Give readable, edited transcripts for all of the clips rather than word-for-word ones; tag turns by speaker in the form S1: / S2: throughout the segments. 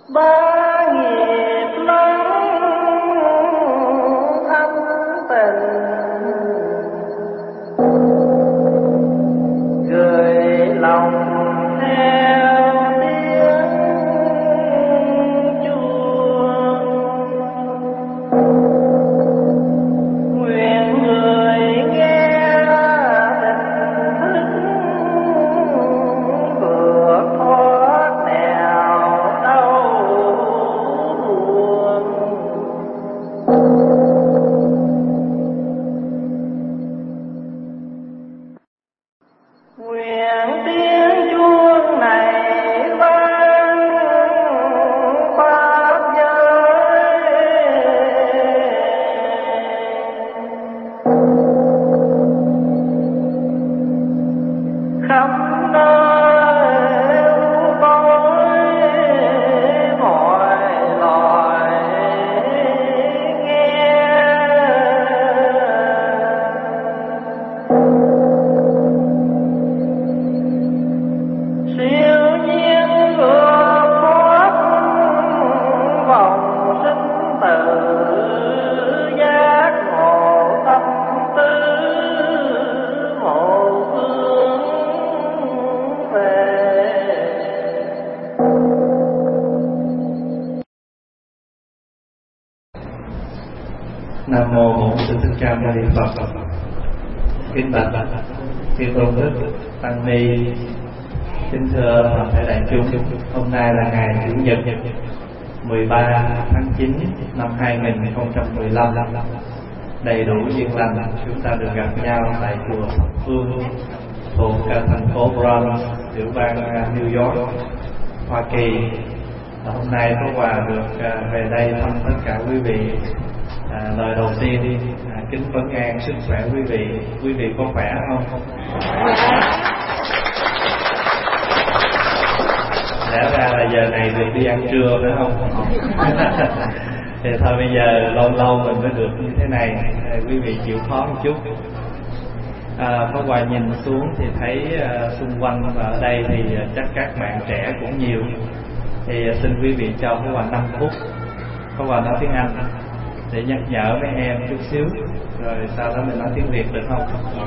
S1: ba nghiệp lắm thâm tình, gửi lòng theo tiếng chuông. Nguyện người nghe tình thức vượt thoát nẻo đau buồn. Nguyện tiếng chuông này vang pháp giới, khắp nơi u tối mọi loài nghe. Siêu nhiên vượt thoát vòng sinh tử, giác ngộ tâm tư một hướng về.
S2: Nam mô Bổn Sư Thích Ca Mâu Ni Phật. Kính bạch chư tôn đức tăng ni, kính thưa toàn thể đại chúng, hôm nay là ngày Chủ nhật 13 tháng 9 năm 2015, đầy đủ duyên lành chúng ta được gặp nhau tại chùa Thập Phương thuộc thành phố Bronx, tiểu bang New York, Hoa Kỳ. Hôm nay có quà được về đây thăm tất cả quý vị. Lời đầu tiên kính vấn an sức khỏe quý vị. Quý vị có khỏe không? Lẽ ra là giờ này được đi ăn trưa phải không? Thì thôi bây giờ lâu lâu mình mới được như thế này, quý vị chịu khó một chút. Có quà nhìn xuống thì thấy xung quanh và ở đây thì chắc các bạn trẻ cũng nhiều. Thì xin quý vị cho có quà 5 phút, có quà nói tiếng Anh để nhắc nhở mấy em chút xíu, rồi sau đó mình nói tiếng Việt được không?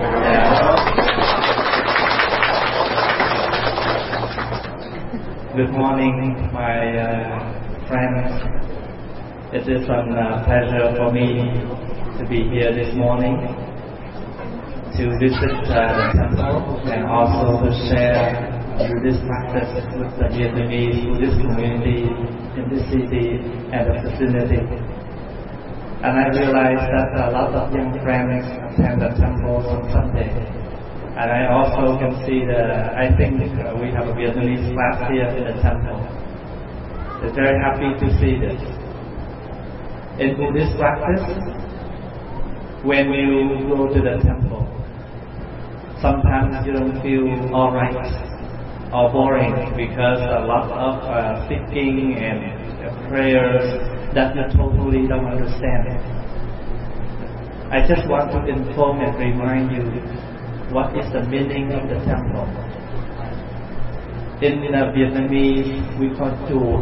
S2: Good morning, my friends. It is a pleasure for me to be here this morning to visit the temple and also to share Buddhist practice with the Vietnamese Buddhist community in this city and the vicinity. And I realized that a lot of young friends attend the temple on Sunday. And I also can see I think we have a Vietnamese class here in the temple. They're very happy to see this. In Buddhist practice, when you go to the temple, sometimes you don't feel alright or boring because a lot of speaking and prayers that you totally don't understand. I just want to inform and remind you what is the meaning of the temple. In Vietnamese, we call chùa.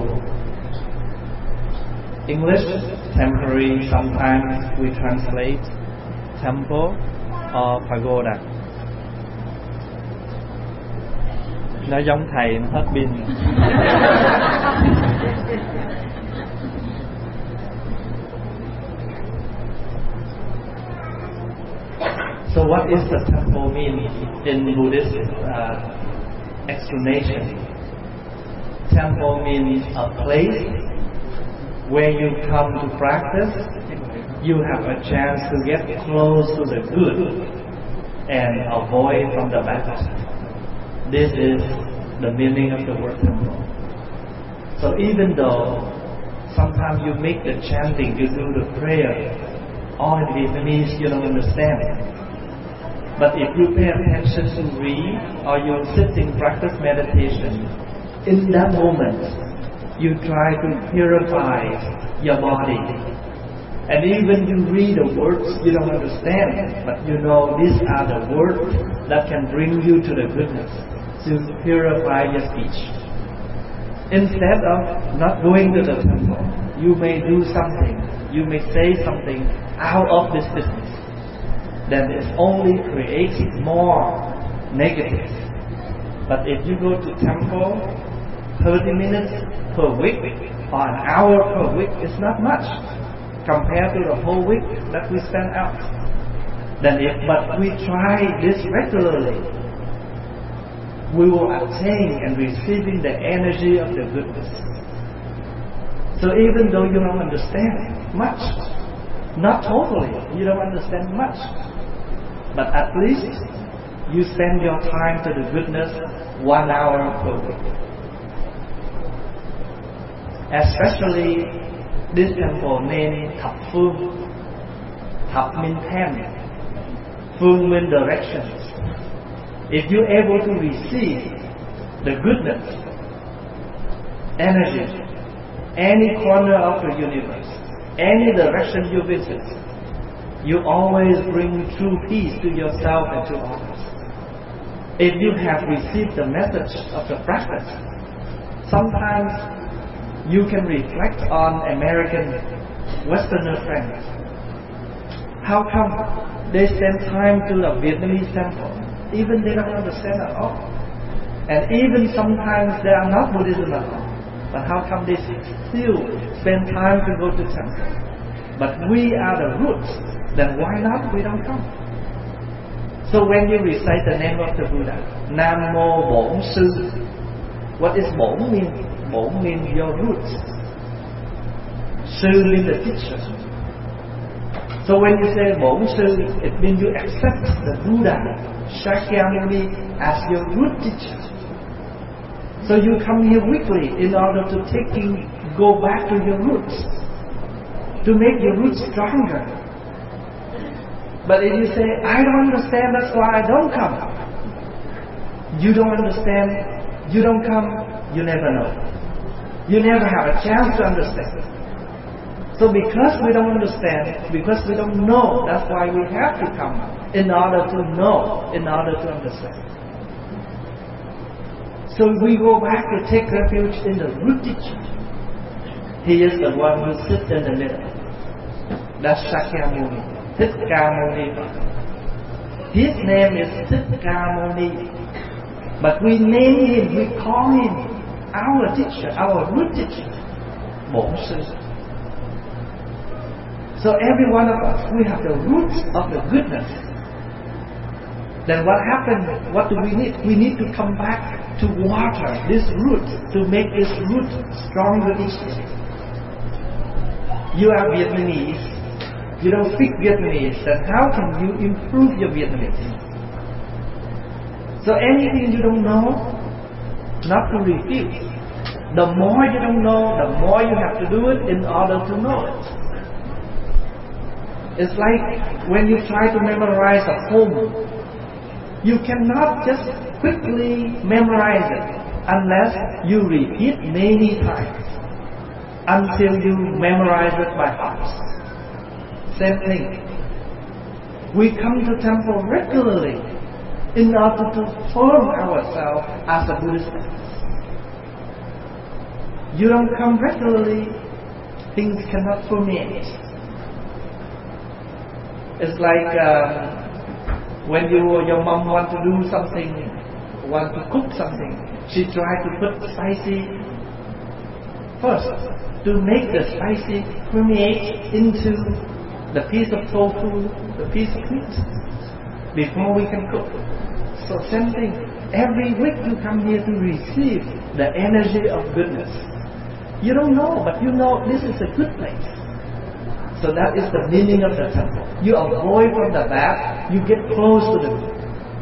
S2: English, temporary, sometimes we translate temple or pagoda. Nó giống thầy nó hết pin. So what is the temple mean in Buddhist explanation? Temple means a place where you come to practice, you have a chance to get close to the good and avoid from the bad. This is the meaning of the word temple. So even though sometimes you make the chanting, you do the prayer, all in Vietnamese you don't understand it. But if you pay attention to read or you're sitting practice meditation, in that moment you try to purify your body. And even you read the words you don't understand, but you know these are the words that can bring you to the goodness, to purify your speech. Instead of not going to the temple, you may do something, you may say something out of this business, then it's only creating more negative. But if you go to temple 30 minutes per week or an hour per week, it's not much compared to the whole week that we spend out. But we try this regularly, we will attain and receiving the energy of the goodness. So even though you don't understand much, not totally, you don't understand much, but at least you spend your time to the goodness 1 hour per week. Especially this temple named Thập Phương. Thập means 10. Phương means directions. If you're able to receive the goodness, energy, any corner of the universe, any direction you visit, you always bring true peace to yourself and to others. If you have received the message of the practice, sometimes you can reflect on American Westerner friends. How come they spend time to the Vietnamese temple? Even they don't understand at all. And even sometimes they are not Buddhism at all. But how come they still spend time to go to temple? But we are the roots, then why not we don't come? So when you recite the name of the Buddha, Nam Mô Bổn Sư, what is Bổn mean? Bổn means your roots. Sư means the teacher. So when you say Bổn Sư, it means you accept the Buddha, Shakyamuni, as your root teacher. So you come here weekly in order to go back to your roots, to make your roots stronger. But if you say, I don't understand, that's why I don't come. You don't understand, you don't come, you never know. You never have a chance to understand. So because we don't understand, because we don't know, that's why we have to come in order to know, in order to understand. So we go back to take refuge in the root teacher. He is the one who sits in the middle. That's Shakyamuni. Thích Ca Mâu Ni. His name is Thích Ca Mâu Ni. But we name him, we call him our teacher, our root teacher, Bổn Sư. So every one of us, we have the roots of the goodness. Then what happens? What do we need? We need to come back to water this root, to make this root stronger each day. You are Vietnamese. You don't speak Vietnamese, then how can you improve your Vietnamese? So anything you don't know, not to refuse. The more you don't know, the more you have to do it in order to know it. It's like when you try to memorize a poem. You cannot just quickly memorize it unless you repeat many times until you memorize it by heart. Same thing. We come to temple regularly in order to form ourselves as a Buddhist. You don't come regularly, things cannot permeate. It's like when your mom want to do something, want to cook something, she try to put spicy first to make the spicy permeate into the piece of tofu, the piece of meat, before we can cook. So same thing. Every week you come here to receive the energy of goodness. You don't know, but you know this is a good place. So that is the meaning of the temple. You avoid from the bad, you get close to the good.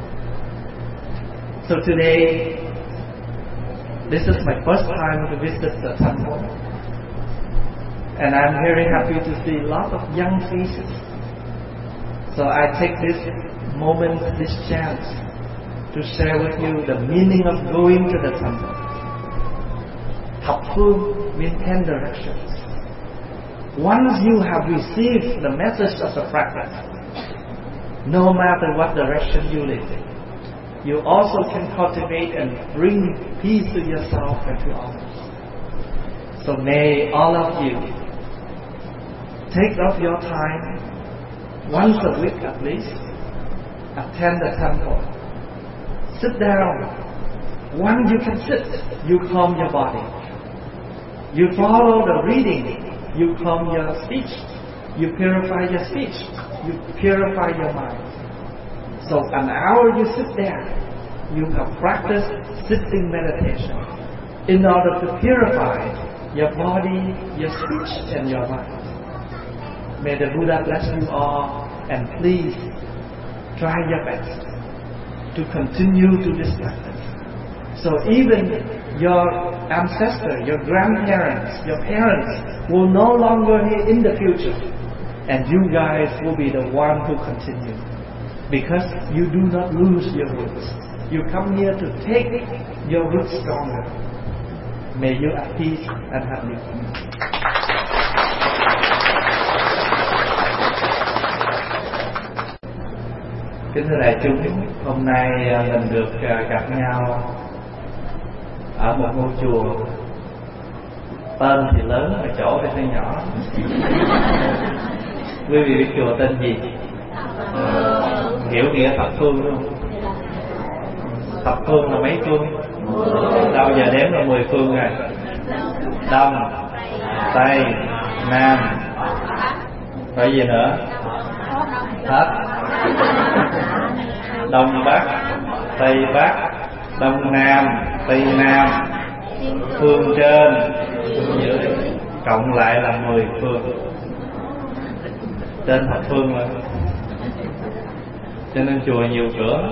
S2: So today, this is my first time to visit the temple. And I'm very happy to see a lot of young faces. So I take this moment, this chance, to share with you the meaning of going to the temple. Thập Phương means 10 directions. Once you have received the message of the practice, no matter what direction you live, you also can cultivate and bring peace to yourself and to others. So may all of you take off your time once a week at least, attend the temple, sit down. When you can sit, you calm your body. You follow the reading, you calm your speech. You purify your speech, you purify your mind. So an hour you sit there, you have practiced sitting meditation in order to purify your body, your speech and your mind. May the Buddha bless you all, and please try your best to continue to this practice. So even your ancestors, your grandparents, your parents will no longer here in the future, and you guys will be the one who continue, because you do not lose your roots. You come here to take your roots stronger. May you at peace and happy. Kính thưa đại chúng, hôm nay mình được gặp nhau ở một ngôi chùa. Tên thì lớn mà chỗ thì hơi nhỏ. Quý vị biết chùa tên gì? Hiểu nghĩa thập phương luôn. Thập phương là mấy phương? Đâu giờ đếm là 10 phương rồi. Đông, Tây, Nam, phải gì nữa? Hết. Đông Bắc, Tây Bắc, Đông Nam, Tây Nam, phương trên, phương dưới, cộng lại là 10 phương. Trên thập phương mà. Cho nên chùa nhiều cửa.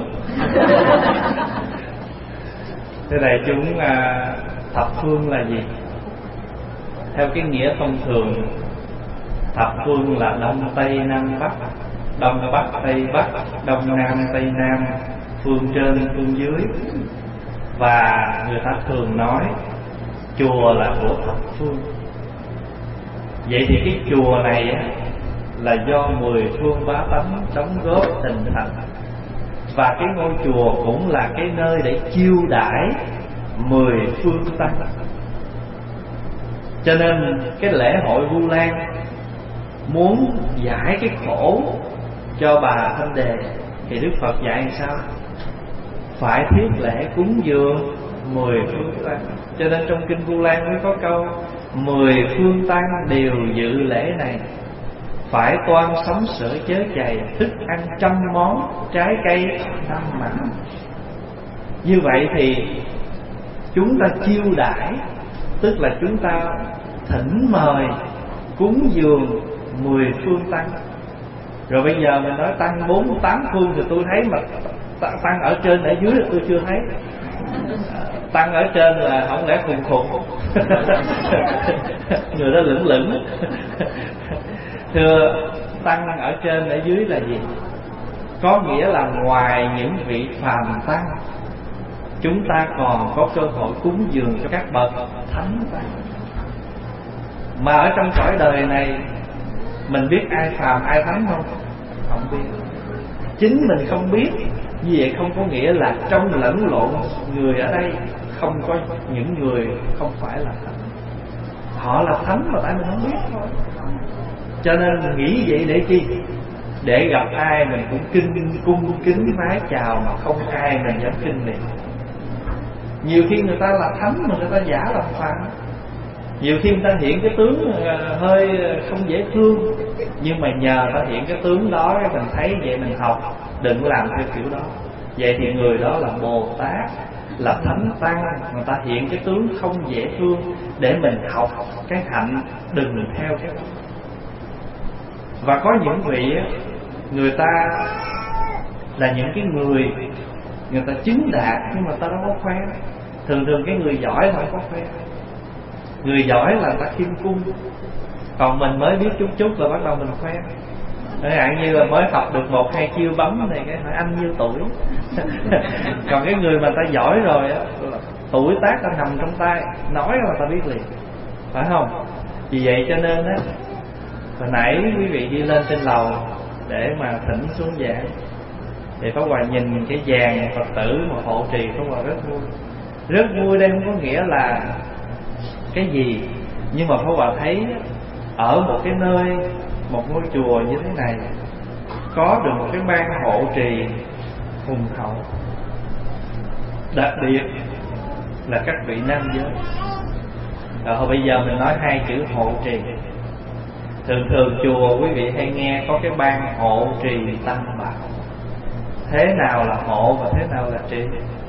S2: Thế đại chúng, thập phương là gì? Theo cái nghĩa thông thường, thập phương là Đông Tây Nam Bắc, Đông Bắc Tây Bắc, Đông Nam Tây Nam, phương trên phương dưới. Và người ta thường nói chùa là của thập phương. Vậy thì cái chùa này á, là do 10 phương bá tánh đóng góp hình thành. Và cái ngôi chùa cũng là cái nơi để chiêu đãi 10 phương tăng. Cho nên cái lễ hội Vu Lan muốn giải cái khổ cho bà Thanh Đề thì Đức Phật dạy làm sao? Phải thiết lễ cúng dường 10 phương tăng. Cho nên trong kinh Vu Lan mới có câu 10 phương tăng đều dự lễ này, phải toan sắm sửa chớ chày, thức ăn 100 món, trái cây 5 mảnh. Như vậy thì chúng ta chiêu đãi, tức là chúng ta thỉnh mời cúng dường 10 phương tăng. Rồi bây giờ mình nói tăng 48 phương thì tôi thấy, mà tăng ở trên ở dưới là tôi chưa thấy. Tăng ở trên là không lẽ khùng khùng người đó lửng lửng. Thưa, tăng ở trên ở dưới là gì? Có nghĩa là ngoài những vị phàm tăng, chúng ta còn có cơ hội cúng dường cho các bậc thánh tăng. Mà ở trong cõi đời này, mình biết ai phàm ai thánh không? Không biết. Chính mình không biết, như vậy không có nghĩa là trong lẫn lộn người ở đây không có những người không phải là thánh. Họ là thánh mà tại mình không biết thôi. Cho nên nghĩ vậy để chi? Để gặp ai mình cũng cung kính vái chào, mà không ai mình dám kinh niệm. Nhiều khi người ta là thánh mà người ta giả làm phàm. Nhiều khi người ta hiện cái tướng hơi không dễ thương, nhưng mà nhờ ta hiện cái tướng đó mình thấy vậy mình học, đừng làm theo kiểu đó. Vậy thì người đó là Bồ Tát, là Thánh Tăng, người ta hiện cái tướng không dễ thương để mình học cái hạnh, đừng theo cái đó. Và có những vị người ta là những cái người ta chứng đạt, nhưng mà ta đâu có khoe. Thường cái người giỏi không có khoe. Người giỏi là ta khiêm cung, còn mình mới biết chút là bắt đầu mình khoe. Chẳng hạn như là mới học được 1-2 chiêu bấm này, cái hỏi anh nhiêu tuổi. Còn cái người mà ta giỏi rồi á, tuổi tác ta nằm trong tay, nói là ta biết liền, phải không? Vì vậy cho nên á, hồi nãy quý vị đi lên trên lầu để mà thỉnh xuống giảng, thì Pháp Hòa nhìn cái dàn Phật tử mà hộ trì, Pháp Hòa rất vui. Rất vui đây không có nghĩa là cái gì, Nhưng mà Pháp Hòa thấy ở một cái nơi, một ngôi chùa như thế này, có được một cái ban hộ trì hùng hậu, đặc biệt là các vị nam giới. Rồi bây giờ mình nói hai chữ hộ trì. Thường chùa quý vị hay nghe có cái ban hộ trì tam bảo. Thế nào là hộ và thế nào là trì?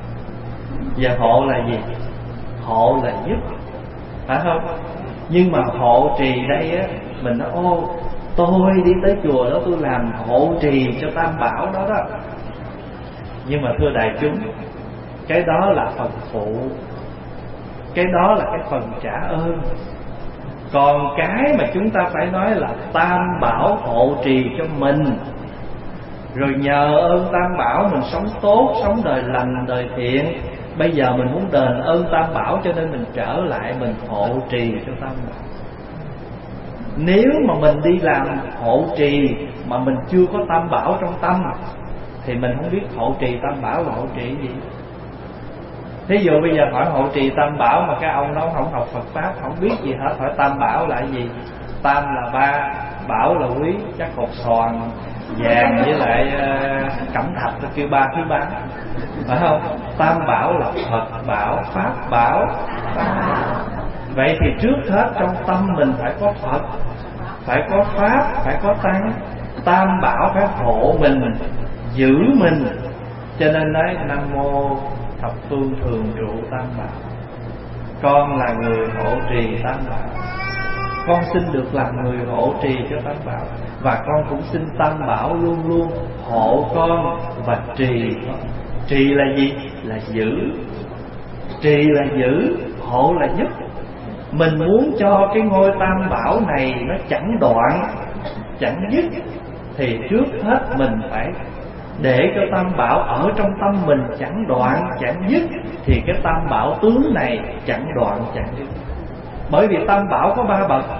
S2: Và hộ là gì? Hộ là giúp, phải không? Nhưng mà hộ trì đây á, mình nói ô, tôi đi tới chùa đó tôi làm hộ trì cho tam bảo đó đó. Nhưng mà thưa đại chúng, cái đó là phần phụ, cái đó là cái phần trả ơn. Còn cái mà chúng ta phải nói là tam bảo hộ trì cho mình, rồi nhờ ơn tam bảo mình sống tốt, sống đời lành, đời thiện. Bây giờ mình muốn đền ơn tam bảo, cho nên mình trở lại mình hộ trì cho tam bảo. Nếu mà mình đi làm hộ trì mà mình chưa có tam bảo trong tâm, thì mình không biết hộ trì tam bảo là hộ trì gì. Thí dụ bây giờ hỏi hộ trì tam bảo mà cái ông đó không học Phật Pháp, không biết gì hết, hỏi tam bảo là gì? Tam là ba, bảo là quý, chắc hột xoàn vàng với lại cẩm thạch nó kêu ba thứ ba, phải không? Tam bảo là Phật bảo, Pháp bảo. Vậy thì trước hết trong tâm mình phải có Phật, phải có Pháp, phải có Tăng. Tam bảo phải hộ mình, giữ mình. Cho nên nói Nam Mô Thập Phương Thường Trụ Tam Bảo. Con là người hộ trì Tam Bảo, con xin được làm người hộ trì cho Tam Bảo. Và con cũng xin Tam Bảo luôn luôn hộ con và trì con. Trì là gì? Là giữ. Trì là giữ, hộ là giúp. Mình muốn cho cái ngôi Tam Bảo này nó chẳng đoạn, chẳng dứt, thì trước hết mình phải để cho Tam Bảo ở trong tâm mình chẳng đoạn, chẳng dứt, thì cái Tam Bảo tướng này chẳng đoạn, chẳng dứt. Bởi vì Tam Bảo có ba bậc.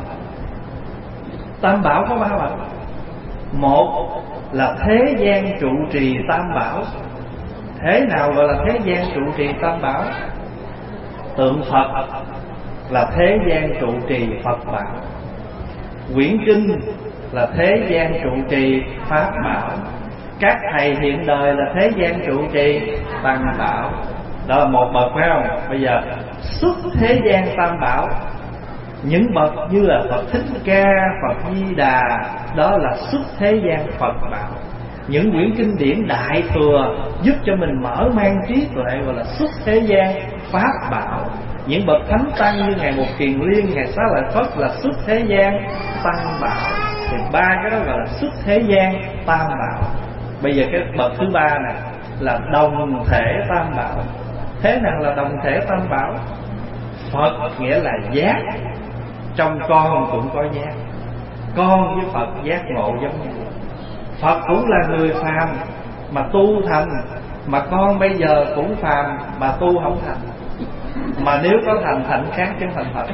S2: Tam Bảo có ba bậc. Một là thế gian trụ trì Tam Bảo. Thế nào gọi là thế gian trụ trì Tam Bảo? Tượng Phật là thế gian trụ trì Phật Bảo. Quyển kinh là thế gian trụ trì Pháp Bảo. Các thầy hiện đời là thế gian trụ trì Tăng Bảo. Đó là một bậc, phải không? Bây giờ xuất thế gian Tam Bảo, những bậc như là Phật Thích Ca, Phật Di Đà, đó là xuất thế gian Phật Bảo. Những quyển kinh điển đại thừa giúp cho mình mở mang trí tuệ gọi là xuất thế gian Pháp Bảo. Những bậc thánh tăng như ngài Một Kiền Liên, ngài Xá Lợi Phất là xuất thế gian Tăng Bảo. Thì ba cái đó gọi là xuất thế gian Tam Bảo. Bây giờ cái bậc thứ ba này là đồng thể Tam Bảo. Thế nào là đồng thể Tam Bảo? Phật nghĩa là giác, trong con cũng có giác. Con với Phật giác ngộ giống nhau. Phật cũng là người phàm mà tu thành, mà con bây giờ cũng phàm mà tu không thành. Mà nếu có thành khác chứ thành Phật,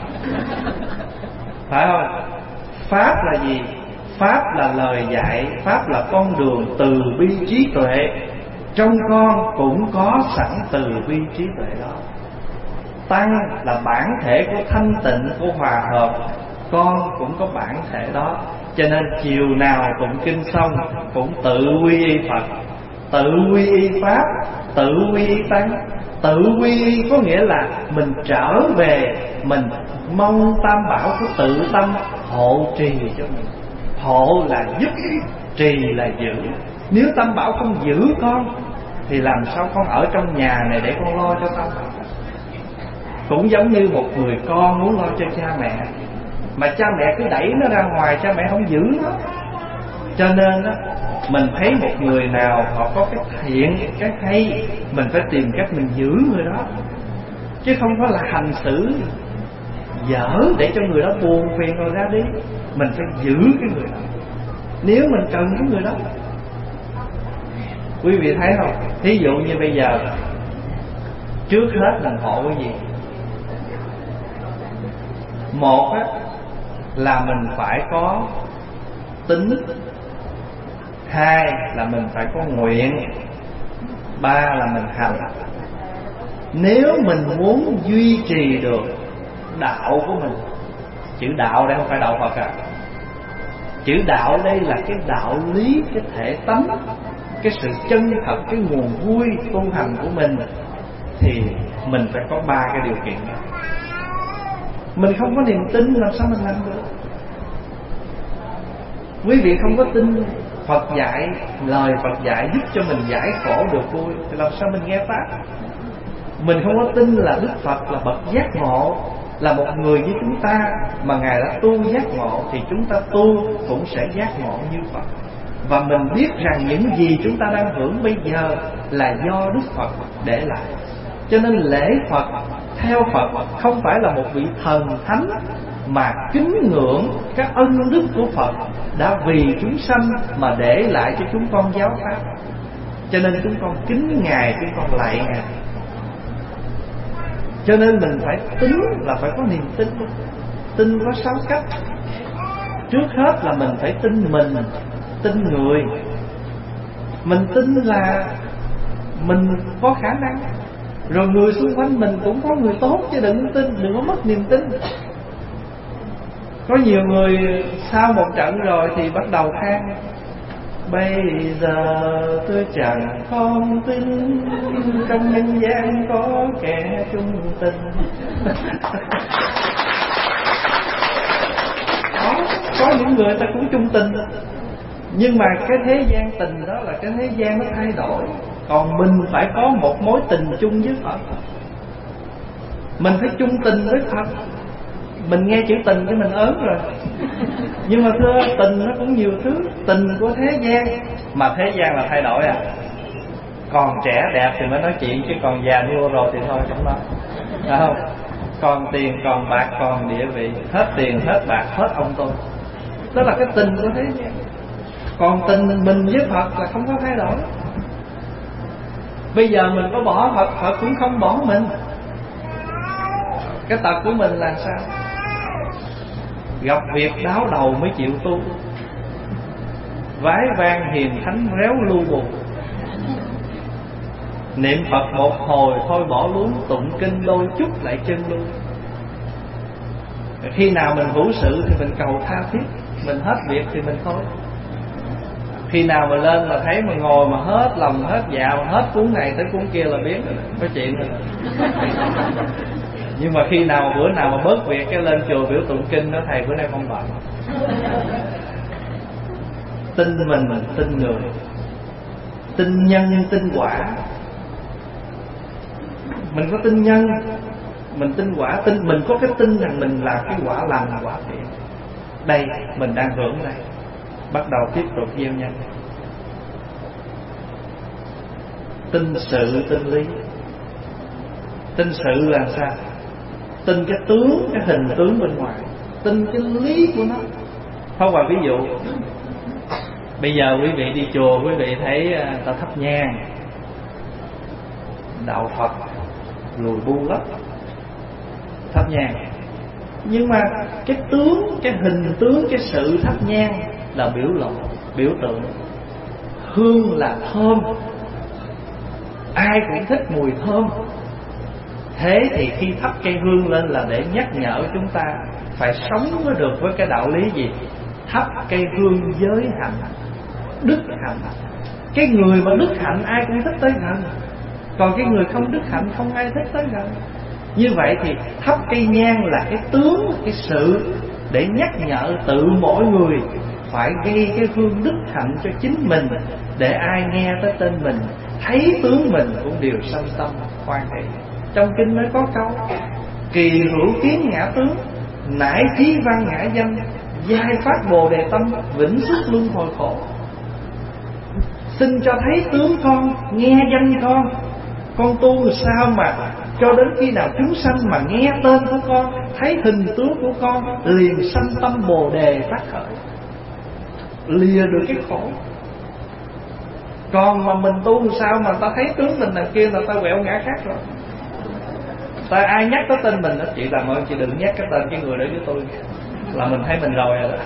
S2: phải không? Pháp là gì? Pháp là lời dạy, Pháp là con đường từ bi trí tuệ. Trong con cũng có sẵn từ bi trí tuệ đó. Tăng là bản thể của thanh tịnh, của hòa hợp, con cũng có bản thể đó. Cho nên chiều nào tụng kinh xong cũng tự quy y Phật, tự quy y Pháp, tự quy y Tăng. Tự quy y có nghĩa là mình trở về, mình mong Tam Bảo của tự tâm hộ trì cho mình. Hộ là giúp, trì là giữ. Nếu Tam Bảo không giữ con thì làm sao con ở trong nhà này để con lo cho Tam Bảo? Cũng giống như một người con muốn lo cho cha mẹ, mà cha mẹ cứ đẩy nó ra ngoài, cha mẹ không giữ nó. Cho nên á, mình thấy một người nào họ có cái thiện, cái hay, mình phải tìm cách mình giữ người đó, chứ không có là hành xử dở để cho người đó buồn phiền rồi ra đi. Mình phải giữ cái người đó nếu mình cần cái người đó. Quý vị thấy không? Thí dụ như bây giờ, trước hết mình hộ cái gì? Một á, là mình phải có tính. Hai là mình phải có nguyện. Ba là mình hành. Nếu mình muốn duy trì được đạo của mình, Chữ đạo đây không phải đạo Phật à. Chữ đạo đây là cái đạo lý, cái thể tánh, cái sự chân thật, cái nguồn vui tu hành của mình. Thì mình phải có 3 cái điều kiện đó. Mình không có niềm tin làm sao mình làm được. Quý vị không có tin Phật dạy, lời Phật dạy giúp cho mình giải khổ được vui, thì làm sao mình nghe Pháp? Mình không có tin là Đức Phật là bậc giác ngộ, là một người như chúng ta, mà Ngài đã tu giác ngộ, thì chúng ta tu cũng sẽ giác ngộ như Phật. Và mình biết rằng những gì chúng ta đang hưởng bây giờ là do Đức Phật để lại. Cho nên lễ Phật, theo Phật không phải là một vị thần thánh, mà kính ngưỡng các ân đức của Phật đã vì chúng sanh mà để lại cho chúng con giáo pháp. Cho nên chúng con kính Ngài, chúng con lạy Ngài. Cho nên mình phải tính là phải có niềm tin. Tin có 6 cách. Trước hết là mình phải tin mình, tin người. Mình tin là mình có khả năng, rồi người xung quanh mình cũng có người tốt, chứ đừng có mất niềm tin. Có nhiều người sau một trận rồi thì bắt đầu than: bây giờ tôi chẳng không tin, trong nhân gian có kẻ trung tình. Có những người ta cũng trung tình, nhưng mà cái thế gian tình đó là cái thế gian nó thay đổi. Còn mình phải có một mối tình chung với Phật. Mình phải chung tình với Phật. Mình nghe chữ tình cái mình ớn rồi. Nhưng mà thưa, tình nó cũng nhiều thứ. Tình của thế gian, mà thế gian là thay đổi à. Còn trẻ đẹp thì mới nói chuyện, chứ còn già nua rồi thì thôi chẳng nói. Phải không? Còn tiền, còn bạc, còn địa vị, hết tiền, hết bạc, hết ông tôi. Đó là cái tình của thế gian. Còn tình mình với Phật là không có thay đổi. Bây giờ mình có bỏ Phật, Phật cũng không bỏ mình. Cái tật của mình là sao? Gặp việc đáo đầu mới chịu tu, vái vang hiền thánh réo lu bù. Niệm Phật một hồi thôi bỏ luống, tụng kinh đôi chút lại chân luôn. Khi nào mình hữu sự thì mình cầu tha thiết, mình hết việc thì mình thôi. Khi nào mà lên mà thấy mà ngồi mà hết lòng hết dạ, hết cuốn này tới cuốn kia là biết rồi, có chuyện rồi. Nhưng mà khi nào bữa nào mà bớt việc cái lên chùa biểu tụng kinh đó, thầy bữa nay không bận. Tin mình, tin người, tin nhân, tin quả. Mình có tin nhân, mình tin quả, mình có cái tin rằng mình là cái quả lành, quả thiện. Đây mình đang hưởng đây, bắt đầu tiếp tục gieo nhân. Tin sự, tin lý. Tin sự là sao? Tin cái tướng, cái hình tướng bên ngoài, tin cái lý của nó. Không, và ví dụ bây giờ quý vị đi chùa, quý vị thấy ta thắp nhang, đạo Phật lùi bu lắm, thắp nhang. Nhưng mà cái tướng, cái hình tướng, cái sự thắp nhang là biểu lộ, biểu tượng. Hương là thơm, ai cũng thích mùi thơm. Thế thì khi thắp cây hương lên là để nhắc nhở chúng ta phải sống với được với cái đạo lý gì? Thắp cây hương giới hạnh, đức hạnh. Cái người mà đức hạnh ai cũng thích tới gần, còn cái người không đức hạnh không ai thích tới gần. Như vậy thì thắp cây nhang là cái tướng, cái sự để nhắc nhở tự mỗi người phải gây cái hương đức hạnh cho chính mình, để ai nghe tới tên mình, thấy tướng mình cũng đều sanh tâm hoan hỷ. Trong kinh mới có câu: kỳ hữu kiến ngã tướng, nải chí văn ngã danh, giai phát bồ đề tâm, vĩnh xuất luân hồi khổ. Xin cho thấy tướng con, nghe danh con tu sao mà cho đến khi nào chúng sanh mà nghe tên của con, thấy hình tướng của con, liền sanh tâm bồ đề phát khởi, lìa được cái khổ. Còn mà mình tu sao mà ta thấy tướng mình đằng kia là ta quẹo ngã khác rồi. Ta ai nhắc tới tên mình đó, chị làm ơn chị đừng nhắc cái tên cái người đó với tôi, là mình thấy mình rồi đó.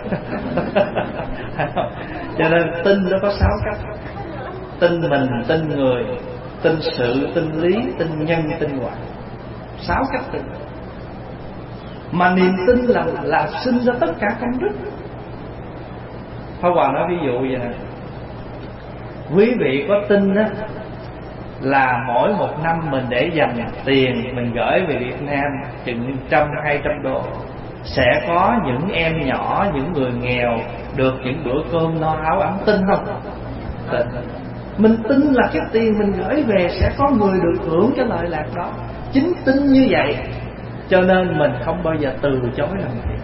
S2: Cho nên tin nó có 6 cách: tin mình, tin người, tin sự, tin lý, tin nhân, tin quả. 6 cách tin.
S3: Mà niềm tin là sinh ra tất cả công đức. Pháp Hòa nói ví dụ vậy nè, quý vị có tin đó là mỗi một năm mình để dành tiền mình gửi về Việt Nam chừng 100-200 đô, sẽ có những em nhỏ, những người nghèo được những bữa cơm no áo ấm, tin không? Tin. Mình tin là cái tiền mình gửi về sẽ có người được hưởng cái lợi lạc đó. Chính tin như vậy cho nên mình không bao giờ từ chối làm thiện.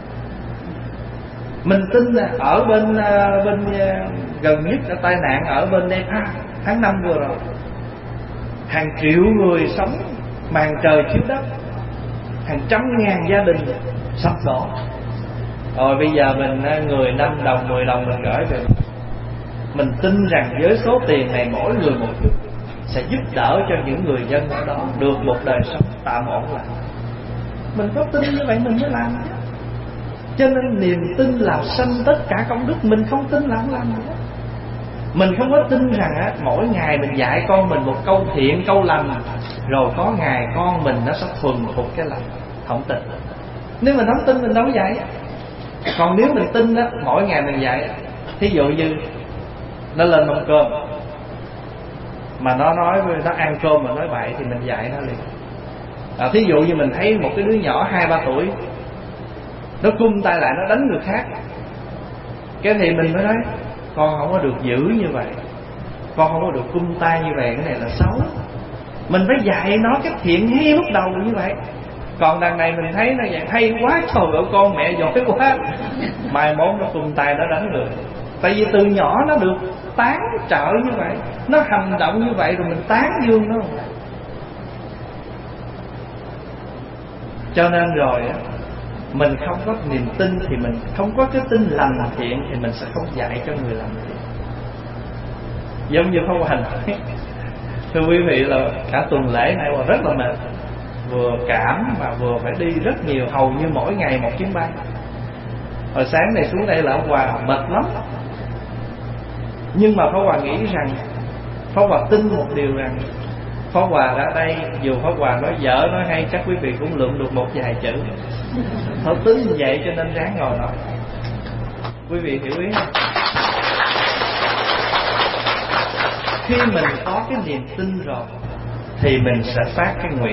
S3: Mình tin là ở bên gần nhất là tai nạn ở bên Nepal tháng 5 vừa rồi, hàng triệu người sống màn trời chiếu đất, hàng trăm ngàn gia đình sắp đổ. Rồi bây giờ mình người 5 đồng 10 đồng mình gửi về. Mình tin rằng với số tiền này mỗi người một chút sẽ giúp đỡ cho những người dân ở đó được một đời sống tạm ổn lại. Mình có tin như vậy mình mới làm. Cho nên niềm tin làm sanh tất cả công đức. Mình không tin là không làm nữa. Mình không có tin rằng mỗi ngày mình dạy con mình một câu thiện, câu lành, rồi có ngày con mình nó sẽ thuần phục cái lành. Không tin. Nếu mình không tin mình đâu có dạy. Còn nếu mình tin đó, mỗi ngày mình dạy, thí dụ như nó lên mâm cơm mà nó nói nó ăn cơm mà nói bậy thì mình dạy nó liền. Thí dụ như mình thấy một cái đứa nhỏ 2-3 tuổi nó cung tay lại nó đánh người khác, cái thì mình mới nói con không có được giữ như vậy, con không có được cung tay như vậy, cái này là xấu. Mình phải dạy nó cái thiện ngay lúc đầu như vậy. Còn đằng này mình thấy nó vậy hay quá, trời ơi con mẹ giỏi quá, mai mốt nó cung tay nó đánh người. Tại vì từ nhỏ nó được tán trợ như vậy, nó hành động như vậy rồi mình tán dương nó. Cho nên rồi mình không có niềm tin thì mình không có cái tin lành thiện thì mình sẽ không dạy cho người làm thiện. Giống như Pháp Hòa nói, thưa quý vị là cả tuần lễ này Hòa rất là mệt, vừa cảm mà vừa phải đi rất nhiều, hầu như mỗi ngày một chuyến bay. Hồi sáng này xuống đây là Hòa mệt lắm. Nhưng mà Pháp Hòa nghĩ rằng, Pháp Hòa tin một điều rằng Pháp Hòa ở đây, dù Pháp Hòa nói dở nói hay, chắc quý vị cũng lượm được một vài chữ. Thôi tính như vậy cho nên ráng ngồi nói. Quý vị hiểu ý không? Khi mình có cái niềm tin rồi thì mình sẽ phát cái nguyện.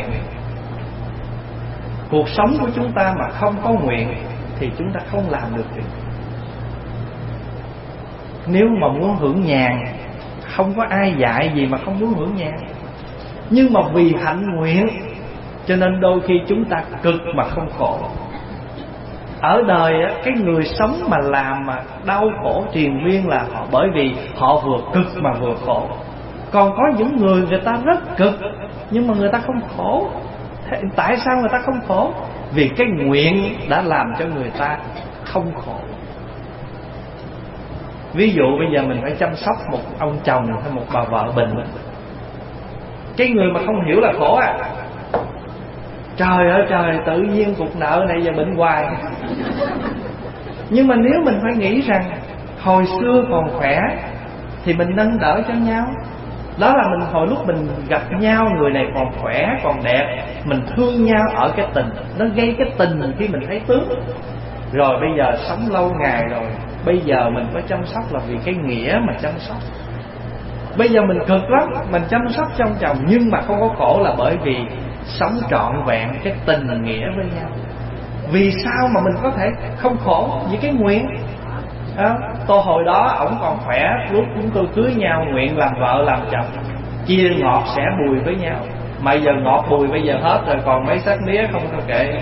S3: Cuộc sống của chúng ta mà không có nguyện thì chúng ta không làm được việc. Nếu mà muốn hưởng nhàn, không có ai dạy gì mà không muốn hưởng nhàn. Nhưng mà vì hạnh nguyện cho nên đôi khi chúng ta cực mà không khổ. Ở đời cái người sống mà làm mà đau khổ triền miên là họ, bởi vì họ vừa cực mà vừa khổ. Còn có những người ta rất cực nhưng mà người ta không khổ. Tại sao người ta không khổ? Vì cái nguyện đã làm cho người ta không khổ. Ví dụ bây giờ mình phải chăm sóc một ông chồng hay một bà vợ bệnh, cái người mà không hiểu là khổ à. Trời ơi trời, tự nhiên cục nợ này giờ bệnh hoài. Nhưng mà nếu mình phải nghĩ rằng hồi xưa còn khỏe thì mình nâng đỡ cho nhau. Đó là mình hồi lúc mình gặp nhau, người này còn khỏe, còn đẹp, mình thương nhau ở cái tình. Nó gây cái tình khi mình thấy tướng. Rồi bây giờ sống lâu ngày rồi, bây giờ mình có chăm sóc là vì cái nghĩa mà chăm sóc. Bây giờ mình cực lắm, mình chăm sóc cho ông chồng nhưng mà không có khổ là bởi vì sống trọn vẹn cái tình nghĩa với nhau. Vì sao mà mình có thể không khổ? Vì cái nguyện. Tôi hồi đó ổng còn khỏe, lúc chúng tôi cưới nhau nguyện làm vợ làm chồng, chia ngọt sẻ bùi với nhau. Mà giờ ngọt bùi bây giờ hết rồi, còn mấy xác mía không có kệ.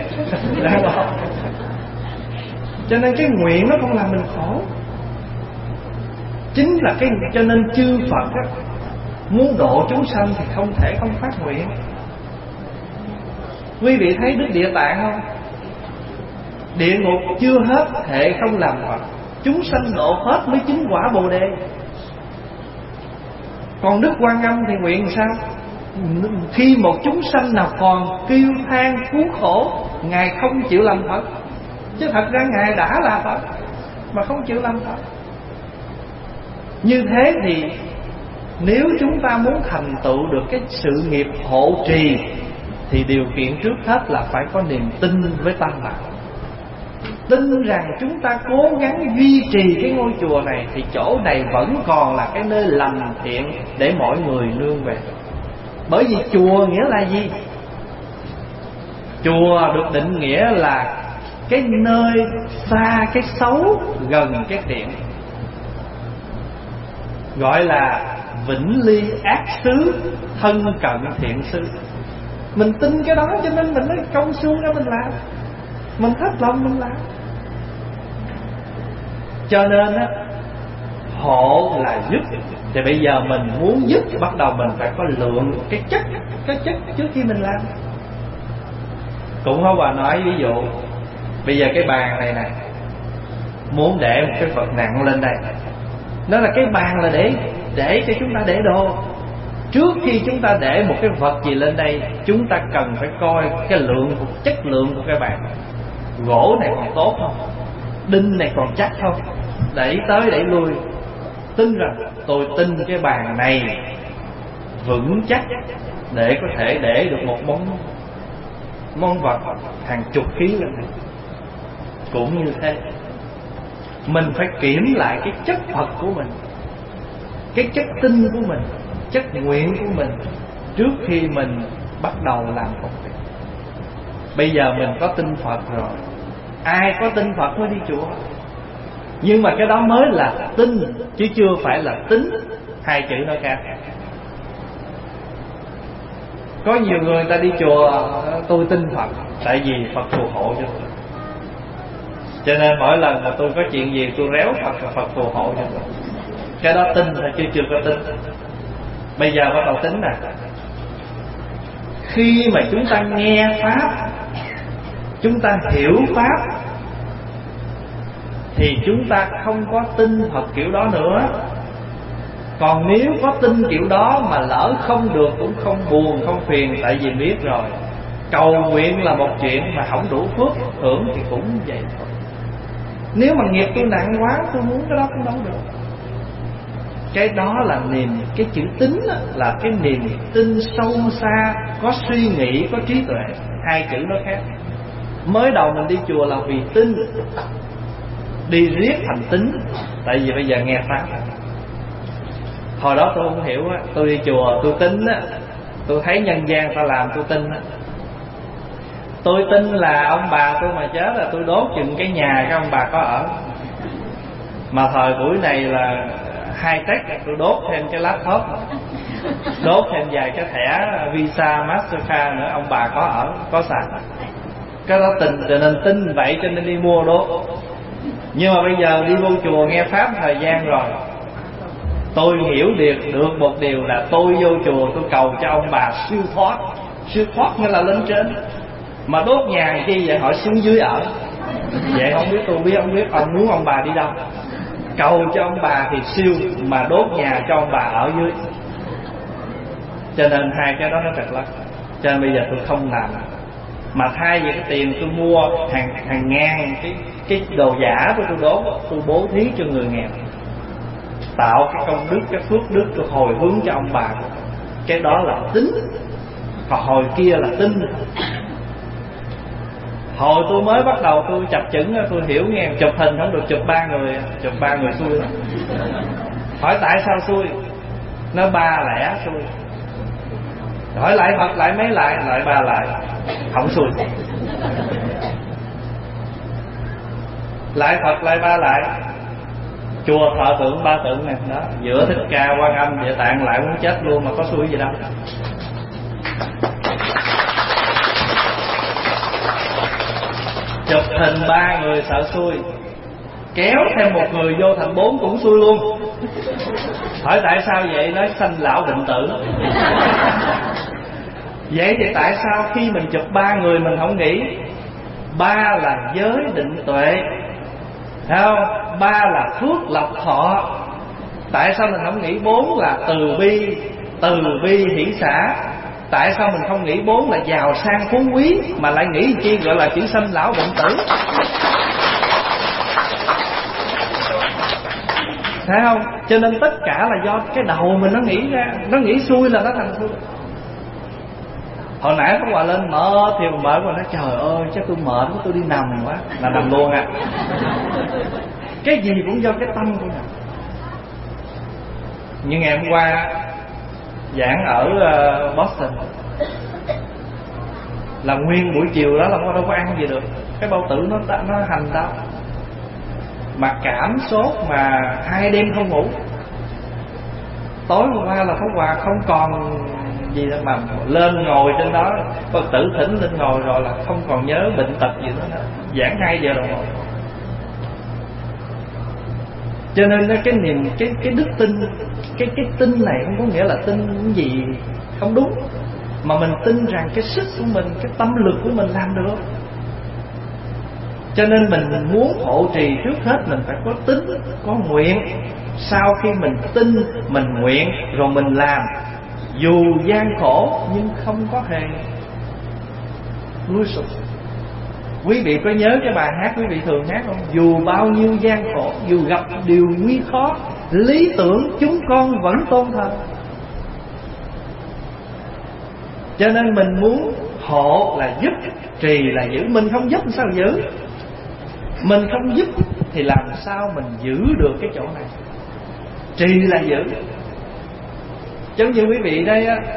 S3: Cho nên cái nguyện nó không làm mình khổ. Chính là cái cho nên chư Phật muốn độ chúng sanh thì không thể không phát nguyện. Quý vị thấy Đức Địa Tạng không? Địa ngục chưa hết thệ không làm Phật, chúng sanh độ hết mới chứng quả Bồ Đề. Còn Đức Quan Âm thì nguyện sao? Khi một chúng sanh nào còn kêu than cứu khổ, Ngài không chịu làm Phật. Chứ thật ra Ngài đã là Phật mà không chịu làm Phật. Như thế thì nếu chúng ta muốn thành tựu được cái sự nghiệp hộ trì thì điều kiện trước hết là phải có niềm tin với Tam Bảo. Tin rằng chúng ta cố gắng duy trì cái ngôi chùa này thì chỗ này vẫn còn là cái nơi lành thiện để mọi người nương về. Bởi vì chùa nghĩa là gì? Chùa được định nghĩa là cái nơi xa cái xấu, gần cái thiện, gọi là vĩnh ly ác xứ, thân cận thiện xứ. Mình tin cái đó cho nên mình mới công xuông ra mình làm, mình hết lòng mình làm. Cho nên á, hộ là giúp. Thì bây giờ mình muốn giúp thì bắt đầu mình phải có lượng cái chất trước khi mình làm. Cũng có bà nói ví dụ, bây giờ cái bàn này nè, muốn để một cái vật nặng lên đây, nó là cái bàn là để cho chúng ta để đồ. Trước khi chúng ta để một cái vật gì lên đây, chúng ta cần phải coi cái lượng, chất lượng của cái bàn. Gỗ này còn tốt không? Đinh này còn chắc không? Đẩy tới đẩy lui. Tin rằng tôi tin cái bàn này vững chắc để có thể để được một món vật hàng chục ký lên này. Cũng như thế, mình phải kiểm lại cái chất Phật của mình, cái chất tin của mình, chất nguyện của mình trước khi mình bắt đầu làm công việc. Bây giờ mình có tin Phật rồi, ai có tin Phật mới đi chùa. Nhưng mà cái đó mới là tin, chứ chưa phải là tính. Hai chữ nó khác. Có nhiều người ta đi chùa, tôi tin Phật, tại vì Phật phù hộ cho tôi, cho nên mỗi lần mà tôi có chuyện gì tôi réo Phật là Phật phù hộ cho tôi. Cái đó tin thôi chứ chưa có tin. Bây giờ bắt đầu tính nè. Khi mà chúng ta nghe Pháp, chúng ta hiểu Pháp, thì chúng ta không có tin Phật kiểu đó nữa. Còn nếu có tin kiểu đó mà lỡ không được cũng không buồn, không phiền. Tại vì biết rồi, cầu nguyện là một chuyện, mà không đủ phước hưởng thì cũng vậy thôi. Nếu mà nghiệp tôi nặng quá, tôi muốn cái đó cũng đâu được. Cái đó là cái chữ tín là cái niềm tin sâu xa, có suy nghĩ, có trí tuệ. Hai chữ nó khác. Mới đầu mình đi chùa là vì tin, đi riết thành tính. Tại vì bây giờ nghe Pháp. Hồi đó tôi không hiểu, tôi đi chùa tôi tính, tôi thấy nhân gian ta làm tôi tin. Tôi tin là ông bà tôi mà chết là tôi đốt chừng cái nhà cái ông bà có ở. Mà thời buổi này là high tech, tôi đốt thêm cái laptop, đốt thêm vài cái thẻ Visa, Mastercard nữa, ông bà có ở, có xài. Cái đó tin, cho nên tin vậy cho nên đi mua đốt. Nhưng mà bây giờ đi vô chùa nghe Pháp thời gian rồi, tôi hiểu được một điều là tôi vô chùa tôi cầu cho ông bà siêu thoát. Siêu thoát nghĩa là lên trên. Mà đốt nhà chi vậy, hỏi xuống dưới ở. Vậy không biết, tôi biết không biết ông muốn ông bà đi đâu. Cầu cho ông bà thì siêu, mà đốt nhà cho ông bà ở dưới. Cho nên hai cái đó nó trật lắm. Cho nên bây giờ tôi không làm. Mà thay vì cái tiền tôi mua hàng ngàn cái đồ giả của tôi đốt, tôi bố thí cho người nghèo, tạo cái công đức, cái phước đức, tôi hồi hướng cho ông bà. Cái đó là tính. Còn hồi kia là tin. Hồi tôi mới bắt đầu tôi chập chững, tôi hiểu nghe, chụp hình không được chụp ba người xui. Hỏi tại sao xui? Nó ba lẻ xui. Hỏi lại Phật lại mấy lại ba lại, không xui. Lại Phật lại ba lại. Chùa thờ tượng ba tượng này đó, giữa Thích Ca, Quan Âm, Địa Tạng lại muốn chết luôn, mà có xui gì đâu. Chụp hình ba người sợ xui, kéo thêm một người vô thành bốn cũng xui luôn. Hỏi tại sao vậy? Nói sanh lão định tử. Vậy thì tại sao khi mình chụp ba người mình không nghĩ ba là giới định tuệ, thấy không? Ba là phước lộc thọ. Tại sao mình không nghĩ bốn là từ bi hỷ xả? Tại sao mình không nghĩ bốn là giàu sang phú quý, mà lại nghĩ chi gọi là chữ sanh lão bệnh tử? Thấy không? Cho nên tất cả là do cái đầu mình nó nghĩ ra. Nó nghĩ xui là nó thành xui. Hồi nãy Pháp Hòa lên mở thì mở và nói trời ơi chắc tôi mệt quá, tôi đi nằm quá, là nằm luôn à. Cái gì cũng do cái tâm của mình. Nhưng ngày hôm qua giảng ở Boston là nguyên buổi chiều đó là đâu có ăn gì được, cái bao tử nó hành đau, mà cảm sốt mà 2 đêm không ngủ. Tối hôm qua là Pháp Hòa không còn gì đâu mà lên ngồi trên đó, Phật tử thỉnh lên ngồi rồi là không còn nhớ bệnh tật gì nữa, giảng 2 giờ đồng hồ. Cho nên cái niềm cái đức tin, cái tin này không có nghĩa là tin cái gì không đúng, mà mình tin rằng cái sức của mình, cái tâm lực của mình làm được. Cho nên mình muốn hộ trì trước hết mình phải có tín, có nguyện. Sau khi mình tin, mình nguyện rồi mình làm, dù gian khổ nhưng không có hề lui sụp. Quý vị có nhớ cái bài hát quý vị thường hát không? Dù bao nhiêu gian khổ, dù gặp điều nguy khó, lý tưởng chúng con vẫn tôn thờ. Cho nên mình muốn hộ là giúp, trì là giữ. Mình không giúp sao giữ? Mình không giúp thì làm sao mình giữ được cái chỗ này? Trì là giữ. Giống như quý vị đây á,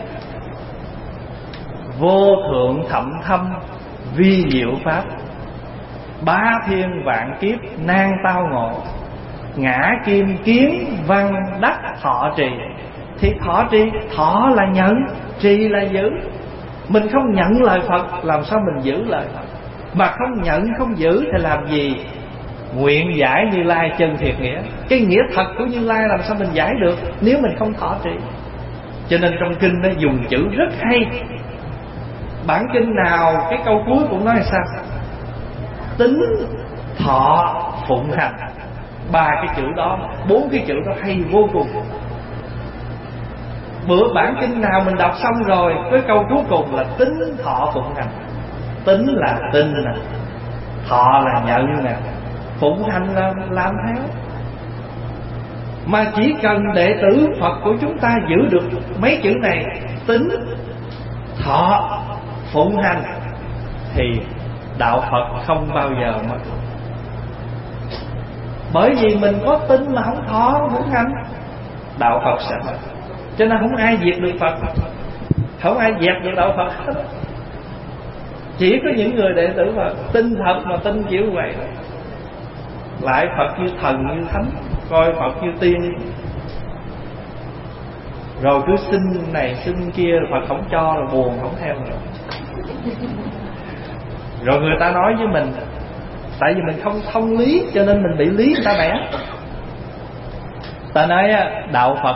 S3: vô thượng thậm thâm vi diệu pháp, 3 thiên vạn kiếp nan tao ngộ, ngã kim kiến văn đắc thọ trì. Thì thọ trì, thọ là nhận, trì là giữ. Mình không nhận lời Phật, làm sao mình giữ lời Phật? Mà không nhận không giữ thì làm gì? Nguyện giải Như Lai chân thiệt nghĩa. Cái nghĩa thật của Như Lai làm sao mình giải được nếu mình không thọ trì? Cho nên trong kinh nó dùng chữ rất hay. Bản kinh nào cái câu cuối cũng nói là sao? Tín thọ phụng hành. 3 cái chữ đó, 4 cái chữ đó hay vô cùng. Bữa bản kinh nào mình đọc xong rồi, cái câu cuối cùng là tín thọ phụng hành. Tín là tin nè, thọ là nhận nè, phụng hành là làm theo. Mà chỉ cần đệ tử Phật của chúng ta giữ được mấy chữ này, tín thọ phụng hành, thì đạo Phật không bao giờ mất. Bởi vì mình có tin mà không thọ phụng hành, đạo Phật sẽ mất. Cho nên không ai diệt được Phật, không ai dẹp được đạo Phật hết. Chỉ có những người đệ tử Phật tin thật mà tin kiểu vậy đó. Lại Phật như thần như thánh, coi Phật như tiên, rồi cứ xin này xin kia, Phật không cho rồi buồn không theo nữa. Rồi người ta nói với mình, tại vì mình không thông lý cho nên mình bị lý người ta bẻ. Ta nói đạo Phật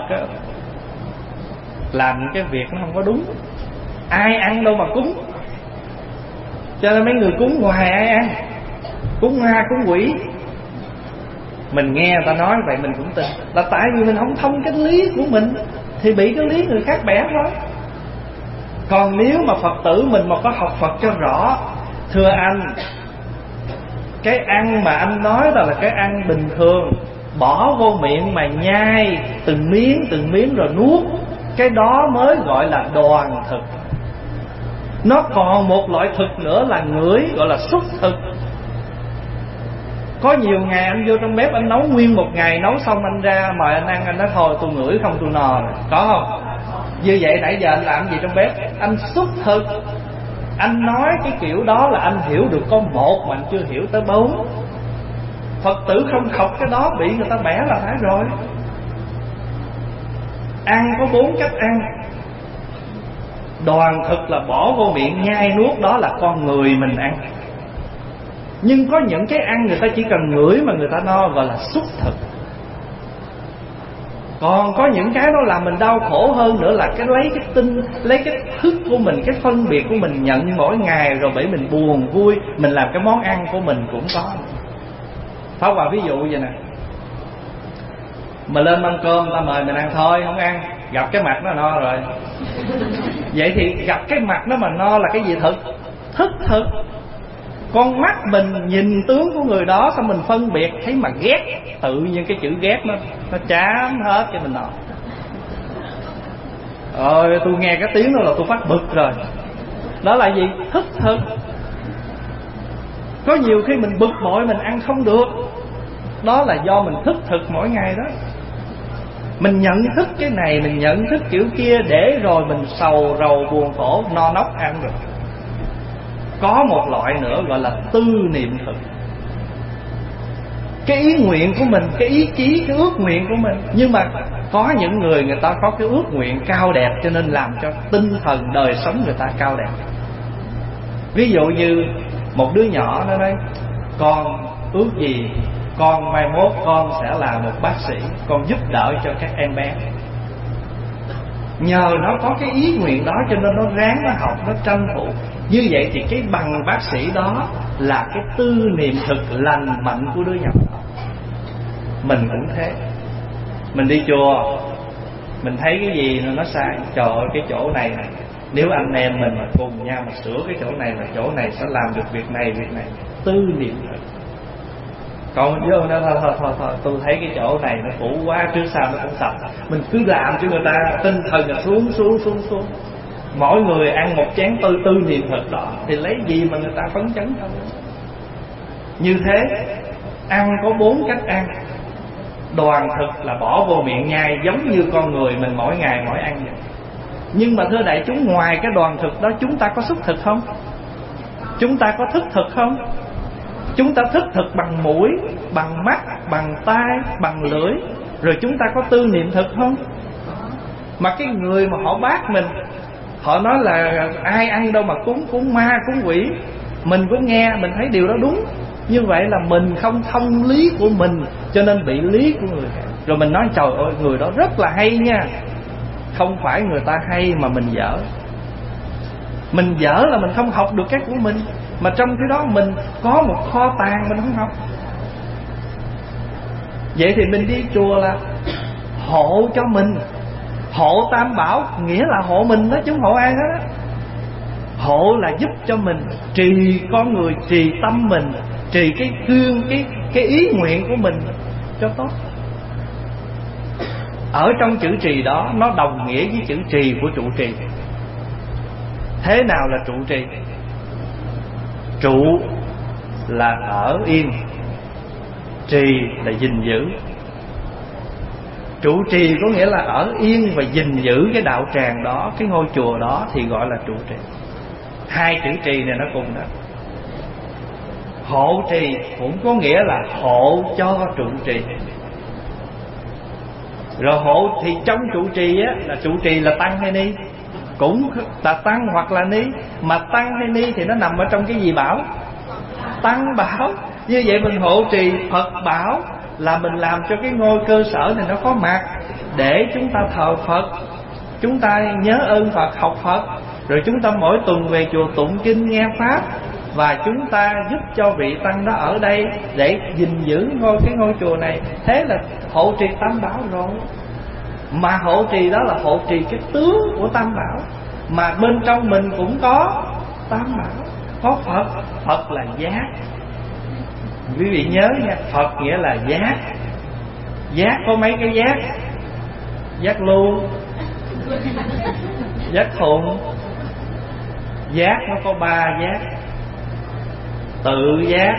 S3: làm những cái việc nó không có đúng, ai ăn đâu mà cúng. Cho nên mấy người cúng hoài ai ăn, cúng ma cúng quỷ. Mình nghe người ta nói vậy mình cũng tin, là tại vì mình không thông cái lý của mình thì bị cái lý người khác bẻ thôi. Còn nếu mà Phật tử mình mà có học Phật cho rõ, thưa anh, cái ăn mà anh nói là cái ăn bình thường, bỏ vô miệng mà nhai từng miếng rồi nuốt, cái đó mới gọi là đoàn thực. Nó còn một loại thực nữa là ngửi, gọi là xúc thực. Có nhiều ngày anh vô trong bếp anh nấu nguyên một ngày, nấu xong anh ra mời anh ăn, anh nói thôi tôi ngửi không tôi no rồi. Có không? Như vậy nãy giờ anh làm gì trong bếp? Anh xúc thực. Anh nói cái kiểu đó là anh hiểu được có 1 mà anh chưa hiểu tới 4. Phật tử không học cái đó bị người ta bẻ là phải rồi. Ăn có 4 cách ăn. Đoàn thực là bỏ vô miệng nhai nuốt, đó là con người mình ăn. Nhưng có những cái ăn người ta chỉ cần ngửi mà người ta no, gọi là xúc thực. Còn có những cái nó làm mình đau khổ hơn nữa là cái lấy cái thức của mình, cái phân biệt của mình nhận mỗi ngày, rồi bởi mình buồn vui, mình làm cái món ăn của mình cũng có. Pháp Hòa ví dụ vậy nè, mà lên mâm cơm ta mời mình ăn thôi không ăn, gặp cái mặt nó no rồi. Vậy thì gặp cái mặt nó mà no là cái gì thực? Thức thực. Con mắt mình nhìn tướng của người đó, xong mình phân biệt thấy mà ghét, tự nhiên cái chữ ghét nó chám hết cho mình nói. Tôi nghe cái tiếng đó là tôi phát bực rồi. Đó là gì? Thức thực. Có nhiều khi mình bực bội mình ăn không được, đó là do mình thức thực mỗi ngày đó. Mình nhận thức cái này, mình nhận thức kiểu kia, để rồi mình sầu rầu buồn khổ no nóc ăn được. Có một loại nữa gọi là tư niệm thực. Cái ý nguyện của mình, cái ý chí, cái ước nguyện của mình. Nhưng mà có những người ta có cái ước nguyện cao đẹp, cho nên làm cho tinh thần đời sống người ta cao đẹp. Ví dụ như một đứa nhỏ nó nói: con ước gì con mai mốt con sẽ là một bác sĩ, con giúp đỡ cho các em bé. Nhờ nó có cái ý nguyện đó cho nên nó ráng, nó học, nó tranh thủ. Như vậy thì cái bằng bác sĩ đó là cái tư niệm thực lành mạnh của đứa nhỏ. Mình cũng thế. Mình đi chùa, mình thấy cái gì nó sai, trời ơi cái chỗ này nè, nếu anh em mình mà cùng nhau mà sửa cái chỗ này là chỗ này sẽ làm được việc này. Tư niệm thực. Còn vô nó thôi, tôi thấy cái chỗ này nó cũ quá, trước sau nó cũng sạch, mình cứ làm cho người ta tinh thần là xuống. Mỗi người ăn một chén tư niệm thực đó thì lấy gì mà người ta phấn chấn không? Như thế, ăn có 4 cách ăn. Đoàn thực là bỏ vô miệng nhai, giống như con người mình mỗi ngày mỗi ăn vậy. Nhưng mà thưa đại chúng, ngoài cái đoàn thực đó chúng ta có xúc thực không? Chúng ta có thức thực không? Chúng ta thức thực bằng mũi, bằng mắt, bằng tai, bằng lưỡi. Rồi chúng ta có tư niệm thực không? Mà cái người mà họ bác mình, họ nói là ai ăn đâu mà cúng ma, cúng quỷ. Mình cũng nghe, mình thấy điều đó đúng. Như vậy là mình không thông lý của mình, cho nên bị lý của người khác. Rồi mình nói trời ơi người đó rất là hay nha. Không phải người ta hay mà mình dở. Mình dở là mình không học được cái của mình. Mà trong cái đó mình có một kho tàng mình không học. Vậy thì mình đi chùa là hộ cho mình. Hộ Tam Bảo nghĩa là hộ mình đó, chứ không hộ ai hết đó. Hộ là giúp cho mình trì con người, trì tâm mình, trì cái gương, cái ý nguyện của mình cho tốt. Ở trong chữ trì đó nó đồng nghĩa với chữ trì của trụ trì. Thế nào là trụ trì? Trụ là ở yên, trì là gìn giữ. Trụ trì có nghĩa là ở yên và gìn giữ cái đạo tràng đó, cái ngôi chùa đó thì gọi là trụ trì. Hai chữ trì này nó cùng đó. Hộ trì cũng có nghĩa là hộ cho trụ trì. Rồi hộ thì trong trụ trì á, là trụ trì là tăng hay ni? Cũng là tăng hoặc là ni. Mà tăng hay ni thì nó nằm ở trong cái gì bảo? Tăng bảo. Như vậy mình hộ trì Phật bảo là mình làm cho cái ngôi cơ sở này nó có mặt, để chúng ta thờ Phật, chúng ta nhớ ơn Phật, học Phật. Rồi chúng ta mỗi tuần về chùa tụng kinh nghe Pháp, và chúng ta giúp cho vị tăng đó ở đây để gìn giữ cái ngôi chùa này. Thế là hộ trì Tam Bảo rồi. Mà hộ trì đó là hộ trì cái tướng của Tam Bảo, mà bên trong mình cũng có Tam Bảo, có Phật. Phật là giác. Quý vị nhớ nha, Phật nghĩa là giác. Giác có mấy cái giác? Giác lưu, giác thụng. Giác nó có 3 giác: tự giác,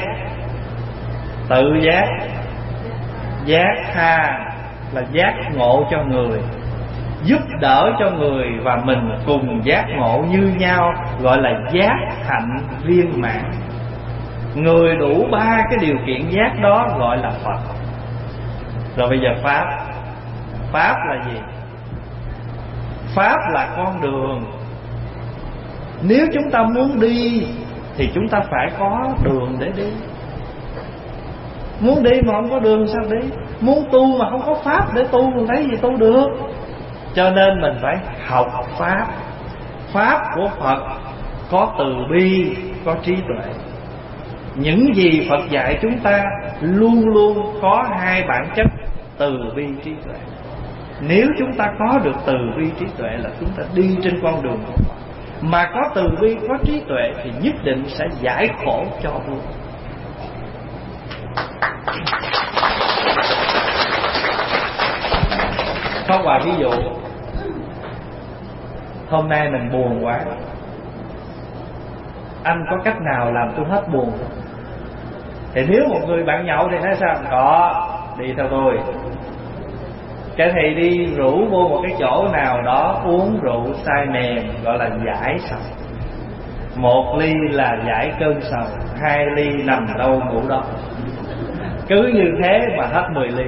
S3: giác tha là giác ngộ cho người, giúp đỡ cho người và mình cùng giác ngộ như nhau, gọi là giác hạnh viên mãn. Người đủ 3 cái điều kiện giác đó gọi là Phật. Rồi bây giờ Pháp. Pháp là gì? Pháp là con đường. Nếu chúng ta muốn đi thì chúng ta phải có đường để đi. Muốn đi mà không có đường sao đi? Muốn tu mà không có Pháp để tu, lấy gì tu được? Cho nên mình phải học Pháp. Pháp của Phật có từ bi, có trí tuệ. Những gì Phật dạy chúng ta luôn luôn có 2 bản chất: từ bi, trí tuệ. Nếu chúng ta có được từ bi trí tuệ là chúng ta đi trên con đường của Phật. Mà có từ bi, có trí tuệ thì nhất định sẽ giải khổ cho vui. Có vài ví dụ. Hôm nay mình buồn quá, anh có cách nào làm tôi hết buồn? Thì nếu một người bạn nhậu thì nói sao? Có, đi theo tôi. Cái thầy đi rủ vô một cái chỗ nào đó uống rượu say mềm, gọi là giải sầu. 1 ly là giải cơn sầu, 2 ly nằm đâu ngủ đó. Cứ như thế mà hết 10 ly.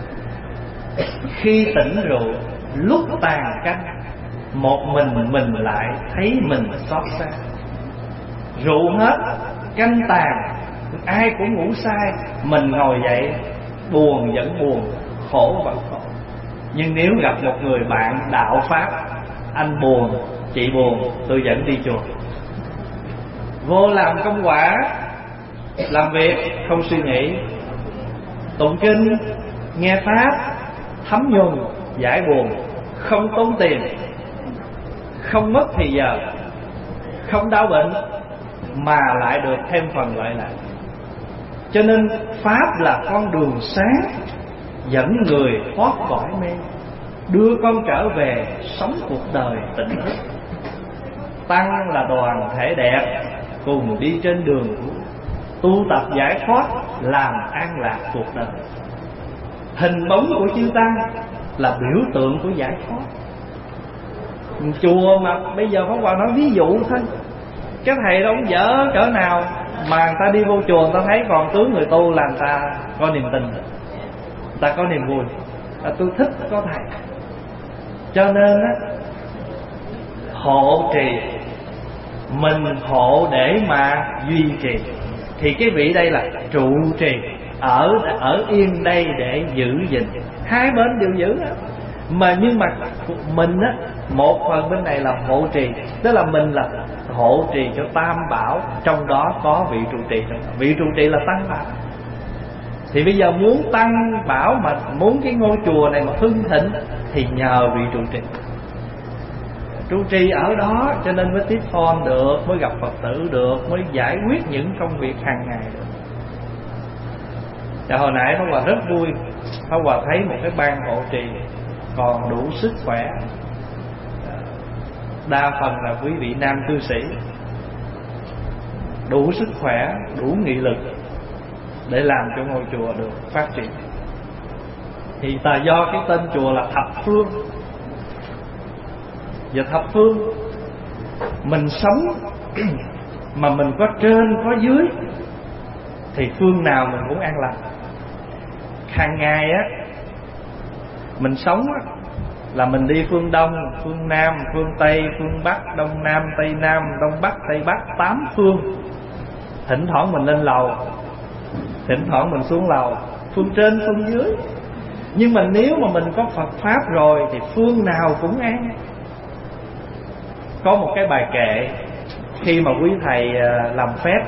S3: Khi tỉnh rượu, lúc tàn canh, một mình lại thấy mình xót xa. Rượu hết, canh tàn, ai cũng ngủ say, mình ngồi dậy buồn vẫn buồn, khổ vẫn khổ. Nhưng nếu gặp một người bạn đạo pháp, anh buồn, chị buồn, tôi dẫn đi chùa. Vô làm công quả, làm việc không suy nghĩ, tụng kinh, nghe pháp, thấm nhuần, giải buồn, không tốn tiền, không mất thì giờ, không đau bệnh, mà lại được thêm phần lợi lạc. Cho nên pháp là con đường sáng dẫn người thoát khỏi mê, đưa con trở về sống cuộc đời tỉnh thức. Tăng là đoàn thể đẹp, cùng đi trên đường tu tập giải thoát, làm an lạc cuộc đời. Hình bóng của chư Tăng là biểu tượng của giải thoát. Chùa mà bây giờ Pháp Hòa nói ví dụ thôi, cái thầy đó ông dở cỡ nào mà người ta đi vô chùa, người ta thấy còn tướng người tu là người ta có niềm tin, người ta có niềm vui, tôi thích có thầy. Cho nên á, hộ trì, mình hộ để mà duy trì. Thì cái vị đây là trụ trì, ở yên đây để giữ gìn. Hai bên đều giữ á. Nhưng mà mình á, một phần bên này là hộ trì, tức là mình là hộ trì cho tam bảo, trong đó có vị trụ trì. Vị trụ trì là tăng bảo. Thì bây giờ muốn tăng bảo, mà muốn cái ngôi chùa này mà hưng thịnh, thì nhờ vị trụ trì. Trụ trì ở đó cho nên mới tiếp phone được, mới gặp Phật tử được, mới giải quyết những công việc hàng ngày được. Và hồi nãy Pháp Hòa rất vui, Pháp Hòa thấy một cái ban hộ trì còn đủ sức khỏe. Đa phần là quý vị nam cư sĩ, đủ sức khỏe, đủ nghị lực để làm cho ngôi chùa được phát triển. Thì do cái tên chùa là Thập Phương. Và thập phương, mình sống mà mình có trên có dưới, thì phương nào mình cũng an lành. Hàng ngày á, mình sống á, là mình đi phương Đông, phương Nam, phương Tây, phương Bắc, Đông Nam, Tây Nam, Đông Bắc, Tây Bắc, 8 phương. Thỉnh thoảng mình lên lầu, thỉnh thoảng mình xuống lầu, phương trên, phương dưới. Nhưng mà nếu mà mình có Phật Pháp rồi thì phương nào cũng an. Có một cái bài kệ, khi mà quý thầy làm phép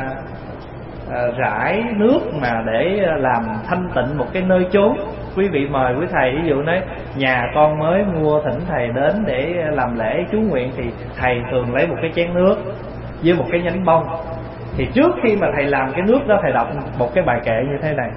S3: rải nước mà để làm thanh tịnh một cái nơi chốn, quý vị mời quý thầy, ví dụ nói nhà con mới mua, thỉnh thầy đến để làm lễ chú nguyện, thì thầy thường lấy một cái chén nước với một cái nhánh bông. Thì trước khi mà thầy làm cái nước đó, thầy đọc một cái bài kệ như thế này: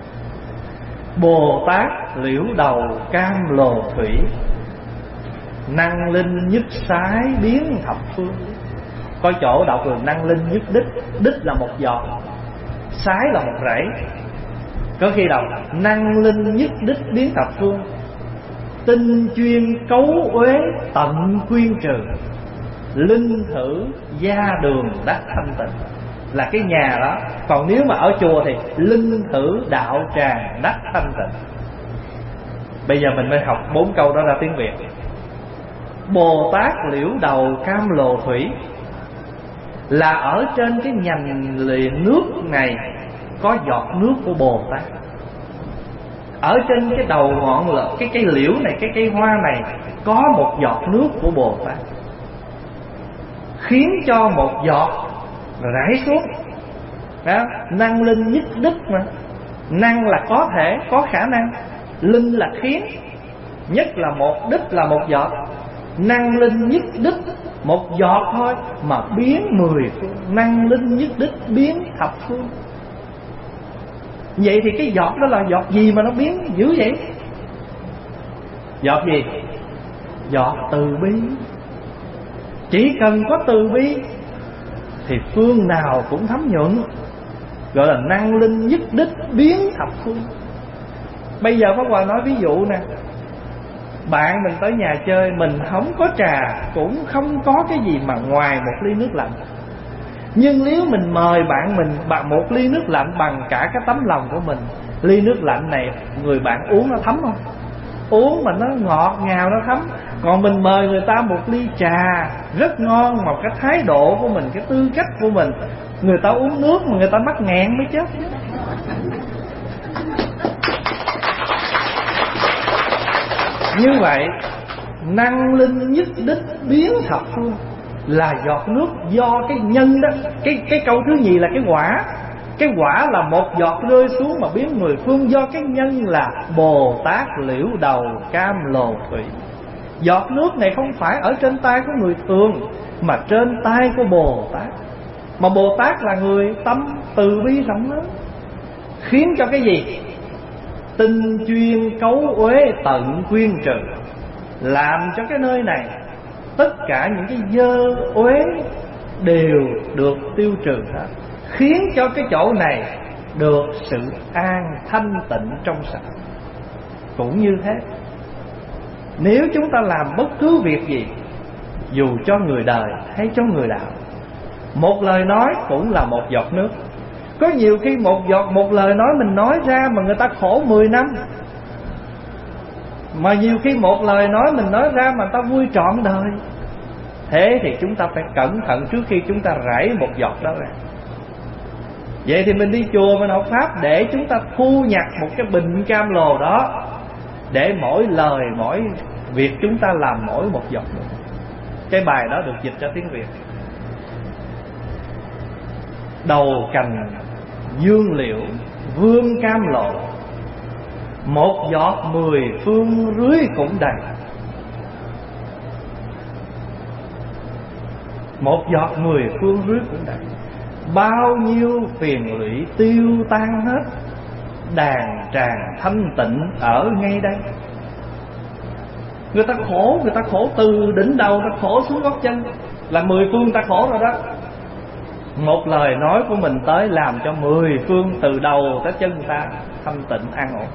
S3: Bồ Tát liễu đầu cam lồ thủy, năng linh nhất sái biến thập phương. Có chỗ đọc là năng linh nhất đích, đích là một giọt, sái là một rẫy. Có khi đọc năng linh nhất đích biến thập phương, tinh chuyên cấu uế tận quyên trừ, linh thử gia đường đắc thanh tịnh. Là cái nhà đó. Còn nếu mà ở chùa thì linh thử đạo tràng đắc thanh tịnh. Bây giờ mình mới học 4 câu đó ra tiếng Việt. Bồ Tát liễu đầu cam lồ thủy, là ở trên cái nhành liền nước này có giọt nước của Bồ Tát. Ở trên cái đầu ngọn lửa, cái cây liễu này, cái cây hoa này có một giọt nước của Bồ Tát, khiến cho một giọt rải xuống đó. Năng linh nhất đích mà. Năng là có thể, có khả năng. Linh là khiến. Nhất là một, đích là một giọt. Năng linh nhất đích, một giọt thôi mà biến 10 phương. Năng linh nhất đích biến thập phương. Vậy thì cái giọt đó là giọt gì mà nó biến dữ vậy? Giọt gì? Giọt từ bi. Chỉ cần có từ bi thì phương nào cũng thấm nhuận, gọi là năng linh nhất đích biến thập phương. Bây giờ Pháp Hòa nói ví dụ nè, bạn mình tới nhà chơi, mình không có trà, cũng không có cái gì mà ngoài một ly nước lạnh. Nhưng nếu mình mời bạn mình bằng một ly nước lạnh bằng cả cái tấm lòng của mình, ly nước lạnh này người bạn uống nó thấm không? Uống mà nó ngọt ngào, nó thấm. Còn mình mời người ta một ly trà rất ngon, mà cái thái độ của mình, cái tư cách của mình, người ta uống nước mà người ta mắc nghẹn mới chết. Như vậy năng linh nhất đích biến thập phương là giọt nước do cái nhân đó. Cái câu thứ nhì là cái quả. Cái quả là một giọt rơi xuống mà biến mười phương, do cái nhân là Bồ Tát liễu đầu cam lồ thủy. Giọt nước này không phải ở trên tay của người thường, mà trên tay của Bồ Tát. Mà Bồ Tát là người tâm từ bi rộng lớn, khiến cho cái gì? Tinh chuyên cấu uế tận quyên trừ, làm cho cái nơi này tất cả những cái dơ uế đều được tiêu trừ hết, khiến cho cái chỗ này được sự an thanh tịnh trong sạch. Cũng như thế, nếu chúng ta làm bất cứ việc gì, dù cho người đời hay cho người đạo, một lời nói cũng là một giọt nước. Có nhiều khi một lời nói mình nói ra mà người ta khổ 10 năm, mà nhiều khi một lời nói mình nói ra mà người ta vui trọn đời. Thế thì chúng ta phải cẩn thận trước khi chúng ta rải một giọt đó ra. Vậy thì mình đi chùa mình học Pháp để chúng ta thu nhặt một cái bình cam lồ đó, để mỗi lời mỗi việc chúng ta làm mỗi một giọt nữa. Cái bài đó được dịch ra tiếng Việt: đầu cành dương liễu vương cam lộ, một giọt 10 phương rưới cũng đầy. Một giọt 10 phương rưới cũng đầy. Bao nhiêu phiền lụy tiêu tan hết, đàn tràng thanh tịnh ở ngay đây. Người ta khổ từ đỉnh đầu ta khổ xuống gót chân, là 10 phương ta khổ rồi đó. Một lời nói của mình tới làm cho 10 phương từ đầu tới chân ta thanh tịnh an ổn.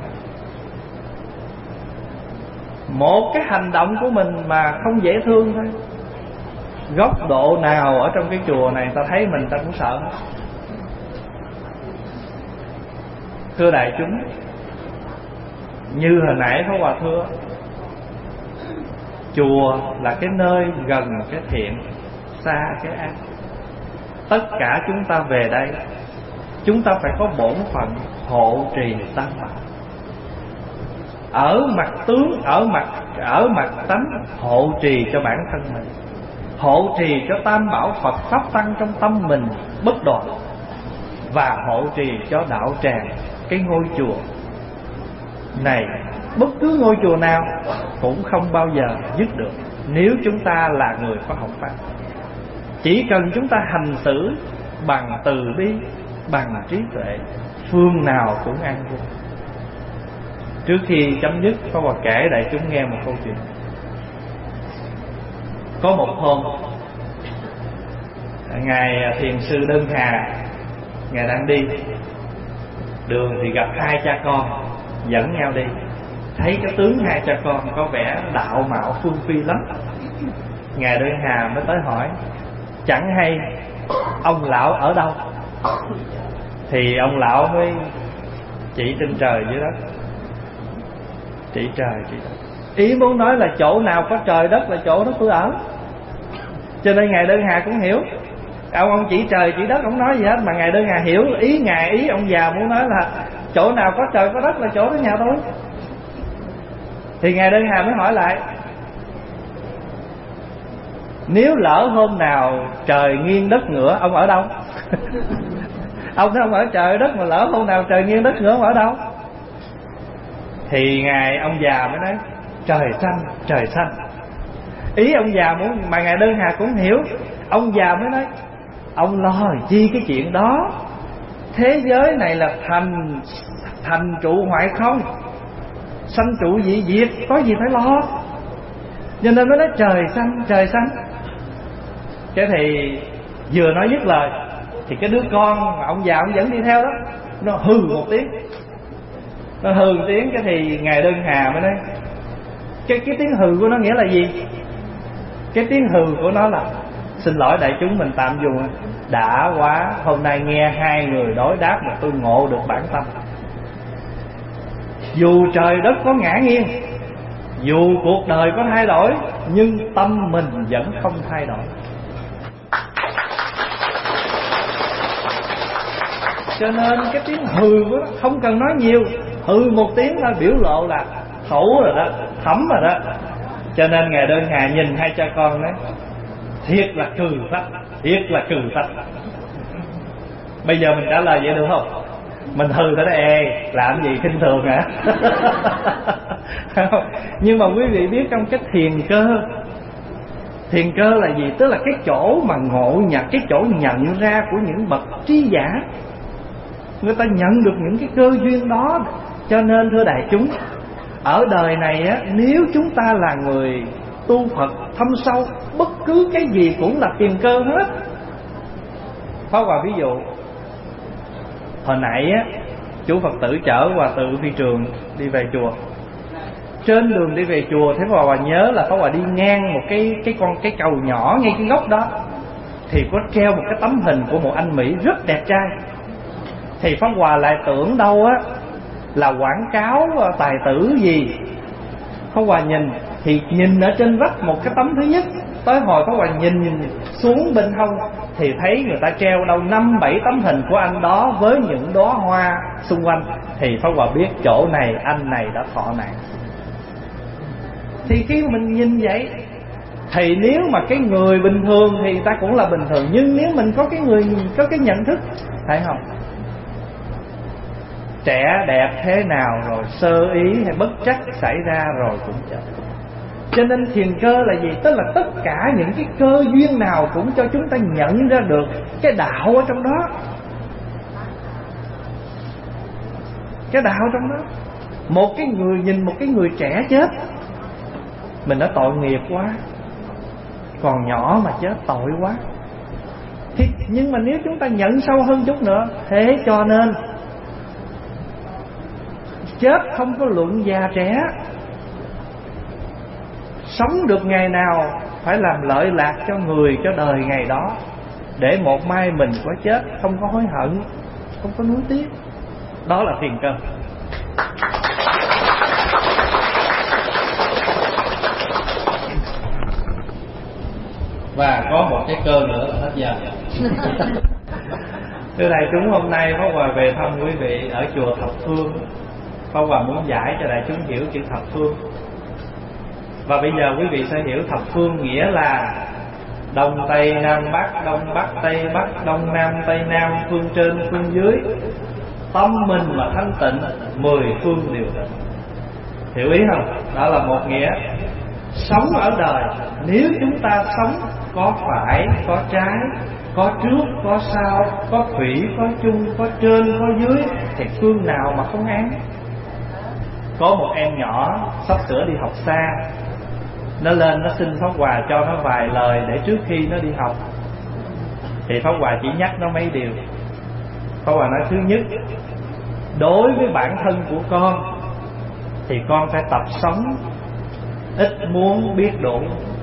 S3: Một cái hành động của mình mà không dễ thương thôi, góc độ nào ở trong cái chùa này ta thấy mình ta cũng sợ. Thưa đại chúng, như hồi nãy Pháp Hòa thưa, chùa là cái nơi gần cái thiện, xa cái ác. Tất cả chúng ta về đây, chúng ta phải có bổn phận hộ trì tam bảo. Ở mặt tướng, ở mặt tánh hộ trì cho bản thân mình, hộ trì cho tam bảo Phật Pháp Tăng trong tâm mình bất đoạn, và hộ trì cho đạo tràng, cái ngôi chùa này. Bất cứ ngôi chùa nào cũng không bao giờ dứt được nếu chúng ta là người có học Pháp. Chỉ cần chúng ta hành xử bằng từ bi, bằng trí tuệ, phương nào cũng an vui. Trước khi chấm dứt, Pháp Hòa kể đại chúng nghe một câu chuyện. Có một hôm, ngài thiền sư Đơn Hà, ngài đang đi đường thì gặp hai cha con dẫn nhau đi. Thấy cái tướng hai cha con có vẻ đạo mạo phương phi lắm, ngài Đơn Hà mới tới hỏi: chẳng hay ông lão ở đâu? Thì ông lão mới chỉ trên trời dưới đất, chỉ trời chỉ đất. Ý muốn nói là chỗ nào có trời đất là chỗ đó tôi ở. Cho nên ngài Đơn Hà cũng hiểu. Ông chỉ trời chỉ đất, ông nói gì hết, mà ngài Đơn Hà hiểu ý ông già muốn nói là chỗ nào có trời có đất là chỗ đó nhà tôi. Thì ngài Đơn Hà mới hỏi lại: nếu lỡ hôm nào trời nghiêng đất ngửa, ông ở đâu? Ông nói ông ở trời đất, mà lỡ hôm nào trời nghiêng đất ngửa, ông ở đâu? Thì ông già mới nói: trời xanh, trời xanh. Ý ông già muốn, mà ngài Đơn Hà cũng hiểu. Ông già mới nói: ông lo chi cái chuyện đó, thế giới này là thành trụ hoại không, sanh trụ dị diệt, có gì phải lo. Cho nên mới nói trời xanh, trời xanh. Cái thì Vừa nói dứt lời thì cái đứa con mà ông già ông vẫn đi theo đó, nó hừ một tiếng. Nó hừ một tiếng cái thì Ngài Đơn Hà mới nói cái tiếng hừ của nó nghĩa là gì? Cái tiếng hừ của nó là: xin lỗi đại chúng, mình tạm dùng, đã quá, hôm nay nghe hai người đối đáp mà tôi ngộ được bản tâm. Dù trời đất có ngã nghiêng, dù cuộc đời có thay đổi, nhưng tâm mình vẫn không thay đổi. Cho nên cái tiếng hừ của nó không cần nói nhiều, hừ một tiếng thôi biểu lộ là thấu rồi đó, thấm rồi đó. Cho nên Ngài Đơn Hà nhìn hai cha con đấy, thiệt là cừ phách, thiệt là cừ phách. Bây giờ mình trả lời vậy được không? Mình hừ tới đó: ê, làm gì khinh thường hả? Nhưng mà quý vị biết trong cái thiền cơ là gì? Tức là cái chỗ mà ngộ nhận, cái chỗ nhận ra của những bậc trí giả. Người ta nhận được những cái cơ duyên đó. Cho nên thưa đại chúng, ở đời này á, nếu chúng ta là người tu Phật thâm sâu, bất cứ cái gì cũng là tiền cơ hết. Pháp Hòa ví dụ, hồi nãy á, chú Phật tử chở Hòa Tự Phi Trường đi về chùa. Trên đường đi về chùa, thế Pháp Hòa nhớ là Pháp Hòa đi ngang một cái cầu nhỏ ngay cái góc đó, thì có treo một cái tấm hình của một anh Mỹ rất đẹp trai. Thì Pháp Hòa lại tưởng đâu á là quảng cáo tài tử gì. Pháp Hòa nhìn ở trên vách một cái tấm thứ nhất. Tới hồi Pháp Hòa nhìn xuống bên hông thì thấy người ta treo đâu 5-7 tấm hình của anh đó với những đóa hoa xung quanh. Thì Pháp Hòa biết chỗ này anh này đã thọ nạn. Thì khi mình nhìn vậy, thì nếu mà cái người bình thường thì ta cũng là bình thường. Nhưng nếu mình có cái nhận thức, thấy không? Trẻ đẹp thế nào rồi sơ ý hay bất trắc xảy ra rồi cũng chết. Cho nên thiền cơ là gì? Tức là tất cả những cái cơ duyên nào cũng cho chúng ta nhận ra được cái đạo ở trong đó. Cái đạo trong đó. Một cái người nhìn một cái người trẻ chết, mình đã tội nghiệp quá, còn nhỏ mà chết tội quá. Nhưng mà nếu chúng ta nhận sâu hơn chút nữa, thế cho nên chết không có luận già trẻ. Sống được ngày nào phải làm lợi lạc cho người, cho đời ngày đó, để một mai mình có chết không có hối hận, không có nuối tiếc. Đó là thiền cơ. Và có một cái cơ nữa là hết giờ. Thưa đại chúng, hôm nay Pháp Hòa về thăm quý vị ở chùa Thập Phương. Pháp Hòa muốn giải cho đại chúng hiểu chữ Thập Phương. Và bây giờ quý vị sẽ hiểu Thập Phương nghĩa là Đông Tây Nam Bắc, Đông Bắc Tây Bắc, Đông Nam Tây Nam, phương trên phương dưới. Tâm mình mà thanh tịnh, 10 phương đều tịnh. Hiểu ý không? Đó là một nghĩa. Sống ở đời, nếu chúng ta sống có phải, có trái, có trước, có sau, có thủy, có chung, có trên, có dưới, thì phương nào mà không an? Có một em nhỏ sắp sửa đi học xa, nó lên nó xin Pháp Hòa cho nó vài lời để trước khi nó đi học. Thì Pháp Hòa chỉ nhắc nó mấy điều. Pháp Hòa nói: thứ nhất, đối với bản thân của con thì con phải tập sống ít muốn biết đủ.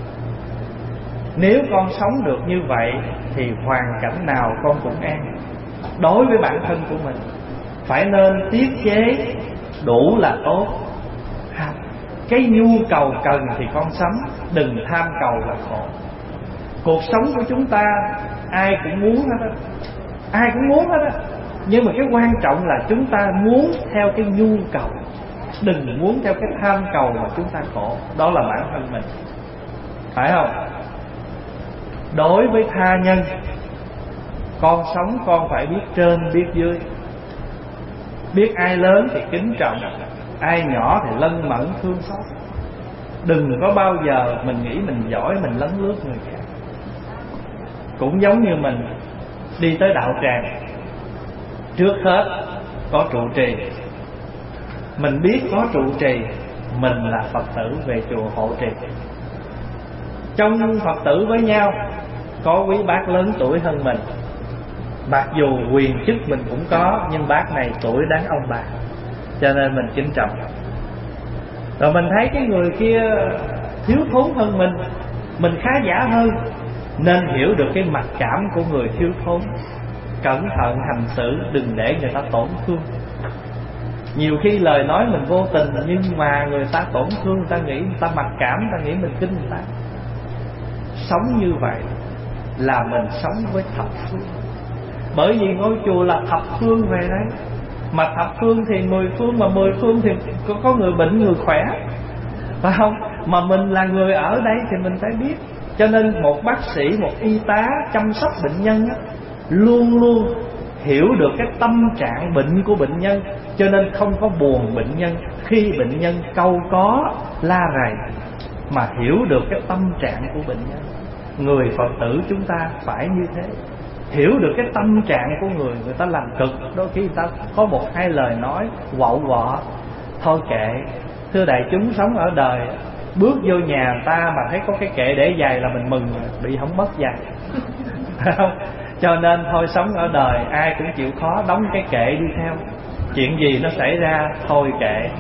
S3: Nếu con sống được như vậy thì hoàn cảnh nào con cũng an. Đối với bản thân của mình phải nên tiết chế đủ là tốt. Cái nhu cầu cần thì con sống, đừng tham cầu là khổ. Cuộc sống của chúng ta ai cũng muốn hết á, ai cũng muốn hết á. Nhưng mà cái quan trọng là chúng ta muốn theo cái nhu cầu, đừng muốn theo cái tham cầu mà chúng ta khổ. Đó là bản thân mình, phải không? Đối với tha nhân, con sống con phải biết trên biết dưới. Biết ai lớn thì kính trọng, ai nhỏ thì lân mẫn thương xót. Đừng có bao giờ mình nghĩ mình giỏi, mình lấn lướt người khác. Cũng giống như mình đi tới đạo tràng, trước hết có trụ trì. Mình biết có trụ trì, mình là Phật tử về chùa hộ trì. Trong Phật tử với nhau có quý bác lớn tuổi hơn mình, mặc dù quyền chức mình cũng có, nhưng bác này tuổi đáng ông bà, cho nên mình kính trọng. Rồi mình thấy cái người kia thiếu thốn hơn mình khá giả hơn, nên hiểu được cái mặc cảm của người thiếu thốn, cẩn thận hành xử, đừng để người ta tổn thương. Nhiều khi lời nói mình vô tình, nhưng mà người ta tổn thương, người ta nghĩ người ta mặc cảm, người ta nghĩ mình khinh người ta. Sống như vậy là mình sống với thập phương. Bởi vì ngôi chùa là thập phương về đấy, mà thập phương thì 10 phương, mà 10 phương thì có người bệnh người khỏe, phải không? Mà mình là người ở đây thì mình phải biết. Cho nên một bác sĩ, một y tá chăm sóc bệnh nhân á, luôn luôn hiểu được cái tâm trạng bệnh của bệnh nhân, cho nên không có buồn bệnh nhân khi bệnh nhân cau có la rầy, mà hiểu được cái tâm trạng của bệnh nhân. Người Phật tử chúng ta phải như thế, hiểu được cái tâm trạng của người ta làm cực, đôi khi người ta có một hai lời nói quạo quọ, thôi kệ. Thưa đại chúng, sống ở đời, bước vô nhà người ta mà thấy có cái kệ để giày là mình mừng, bị không mất giày. Không? Cho nên thôi, sống ở đời ai cũng chịu khó, đóng cái kệ đi theo, chuyện gì nó xảy ra thôi kệ.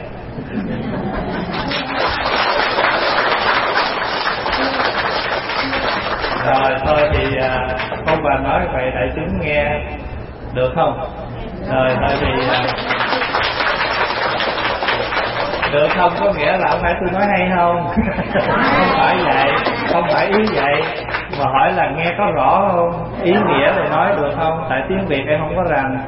S3: Rồi thôi thì ông bà nói vậy đại chúng nghe được không? Rồi thôi thì được không có nghĩa là không phải tôi nói hay không? Không phải vậy, không phải ý vậy, mà hỏi là nghe có rõ không? Ý nghĩa thì nói được không? Tại tiếng Việt em không có rành.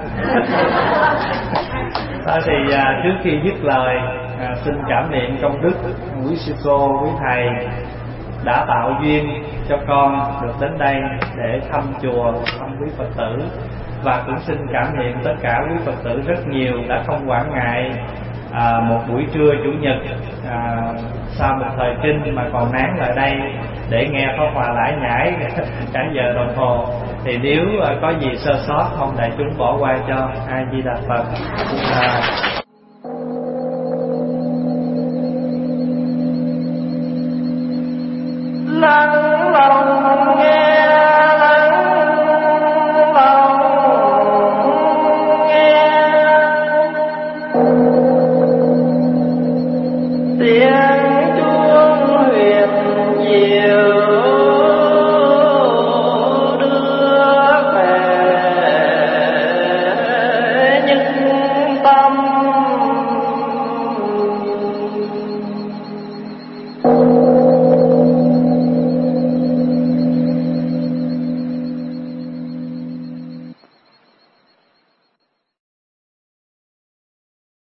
S3: Thôi thì trước khi dứt lời, xin cảm niệm công đức quý sư cô, quý thầy đã tạo duyên cho con được đến đây để thăm chùa, thăm quý Phật tử. Và cũng xin cảm niệm tất cả quý Phật tử rất nhiều đã không quản ngại một buổi trưa chủ nhật sau một thời kinh mà còn nán lại đây để nghe pháp hòa lải nhải cả giờ đồng hồ. Thì nếu có gì sơ sót, mong đại chúng bỏ qua cho. A Di Đà Phật.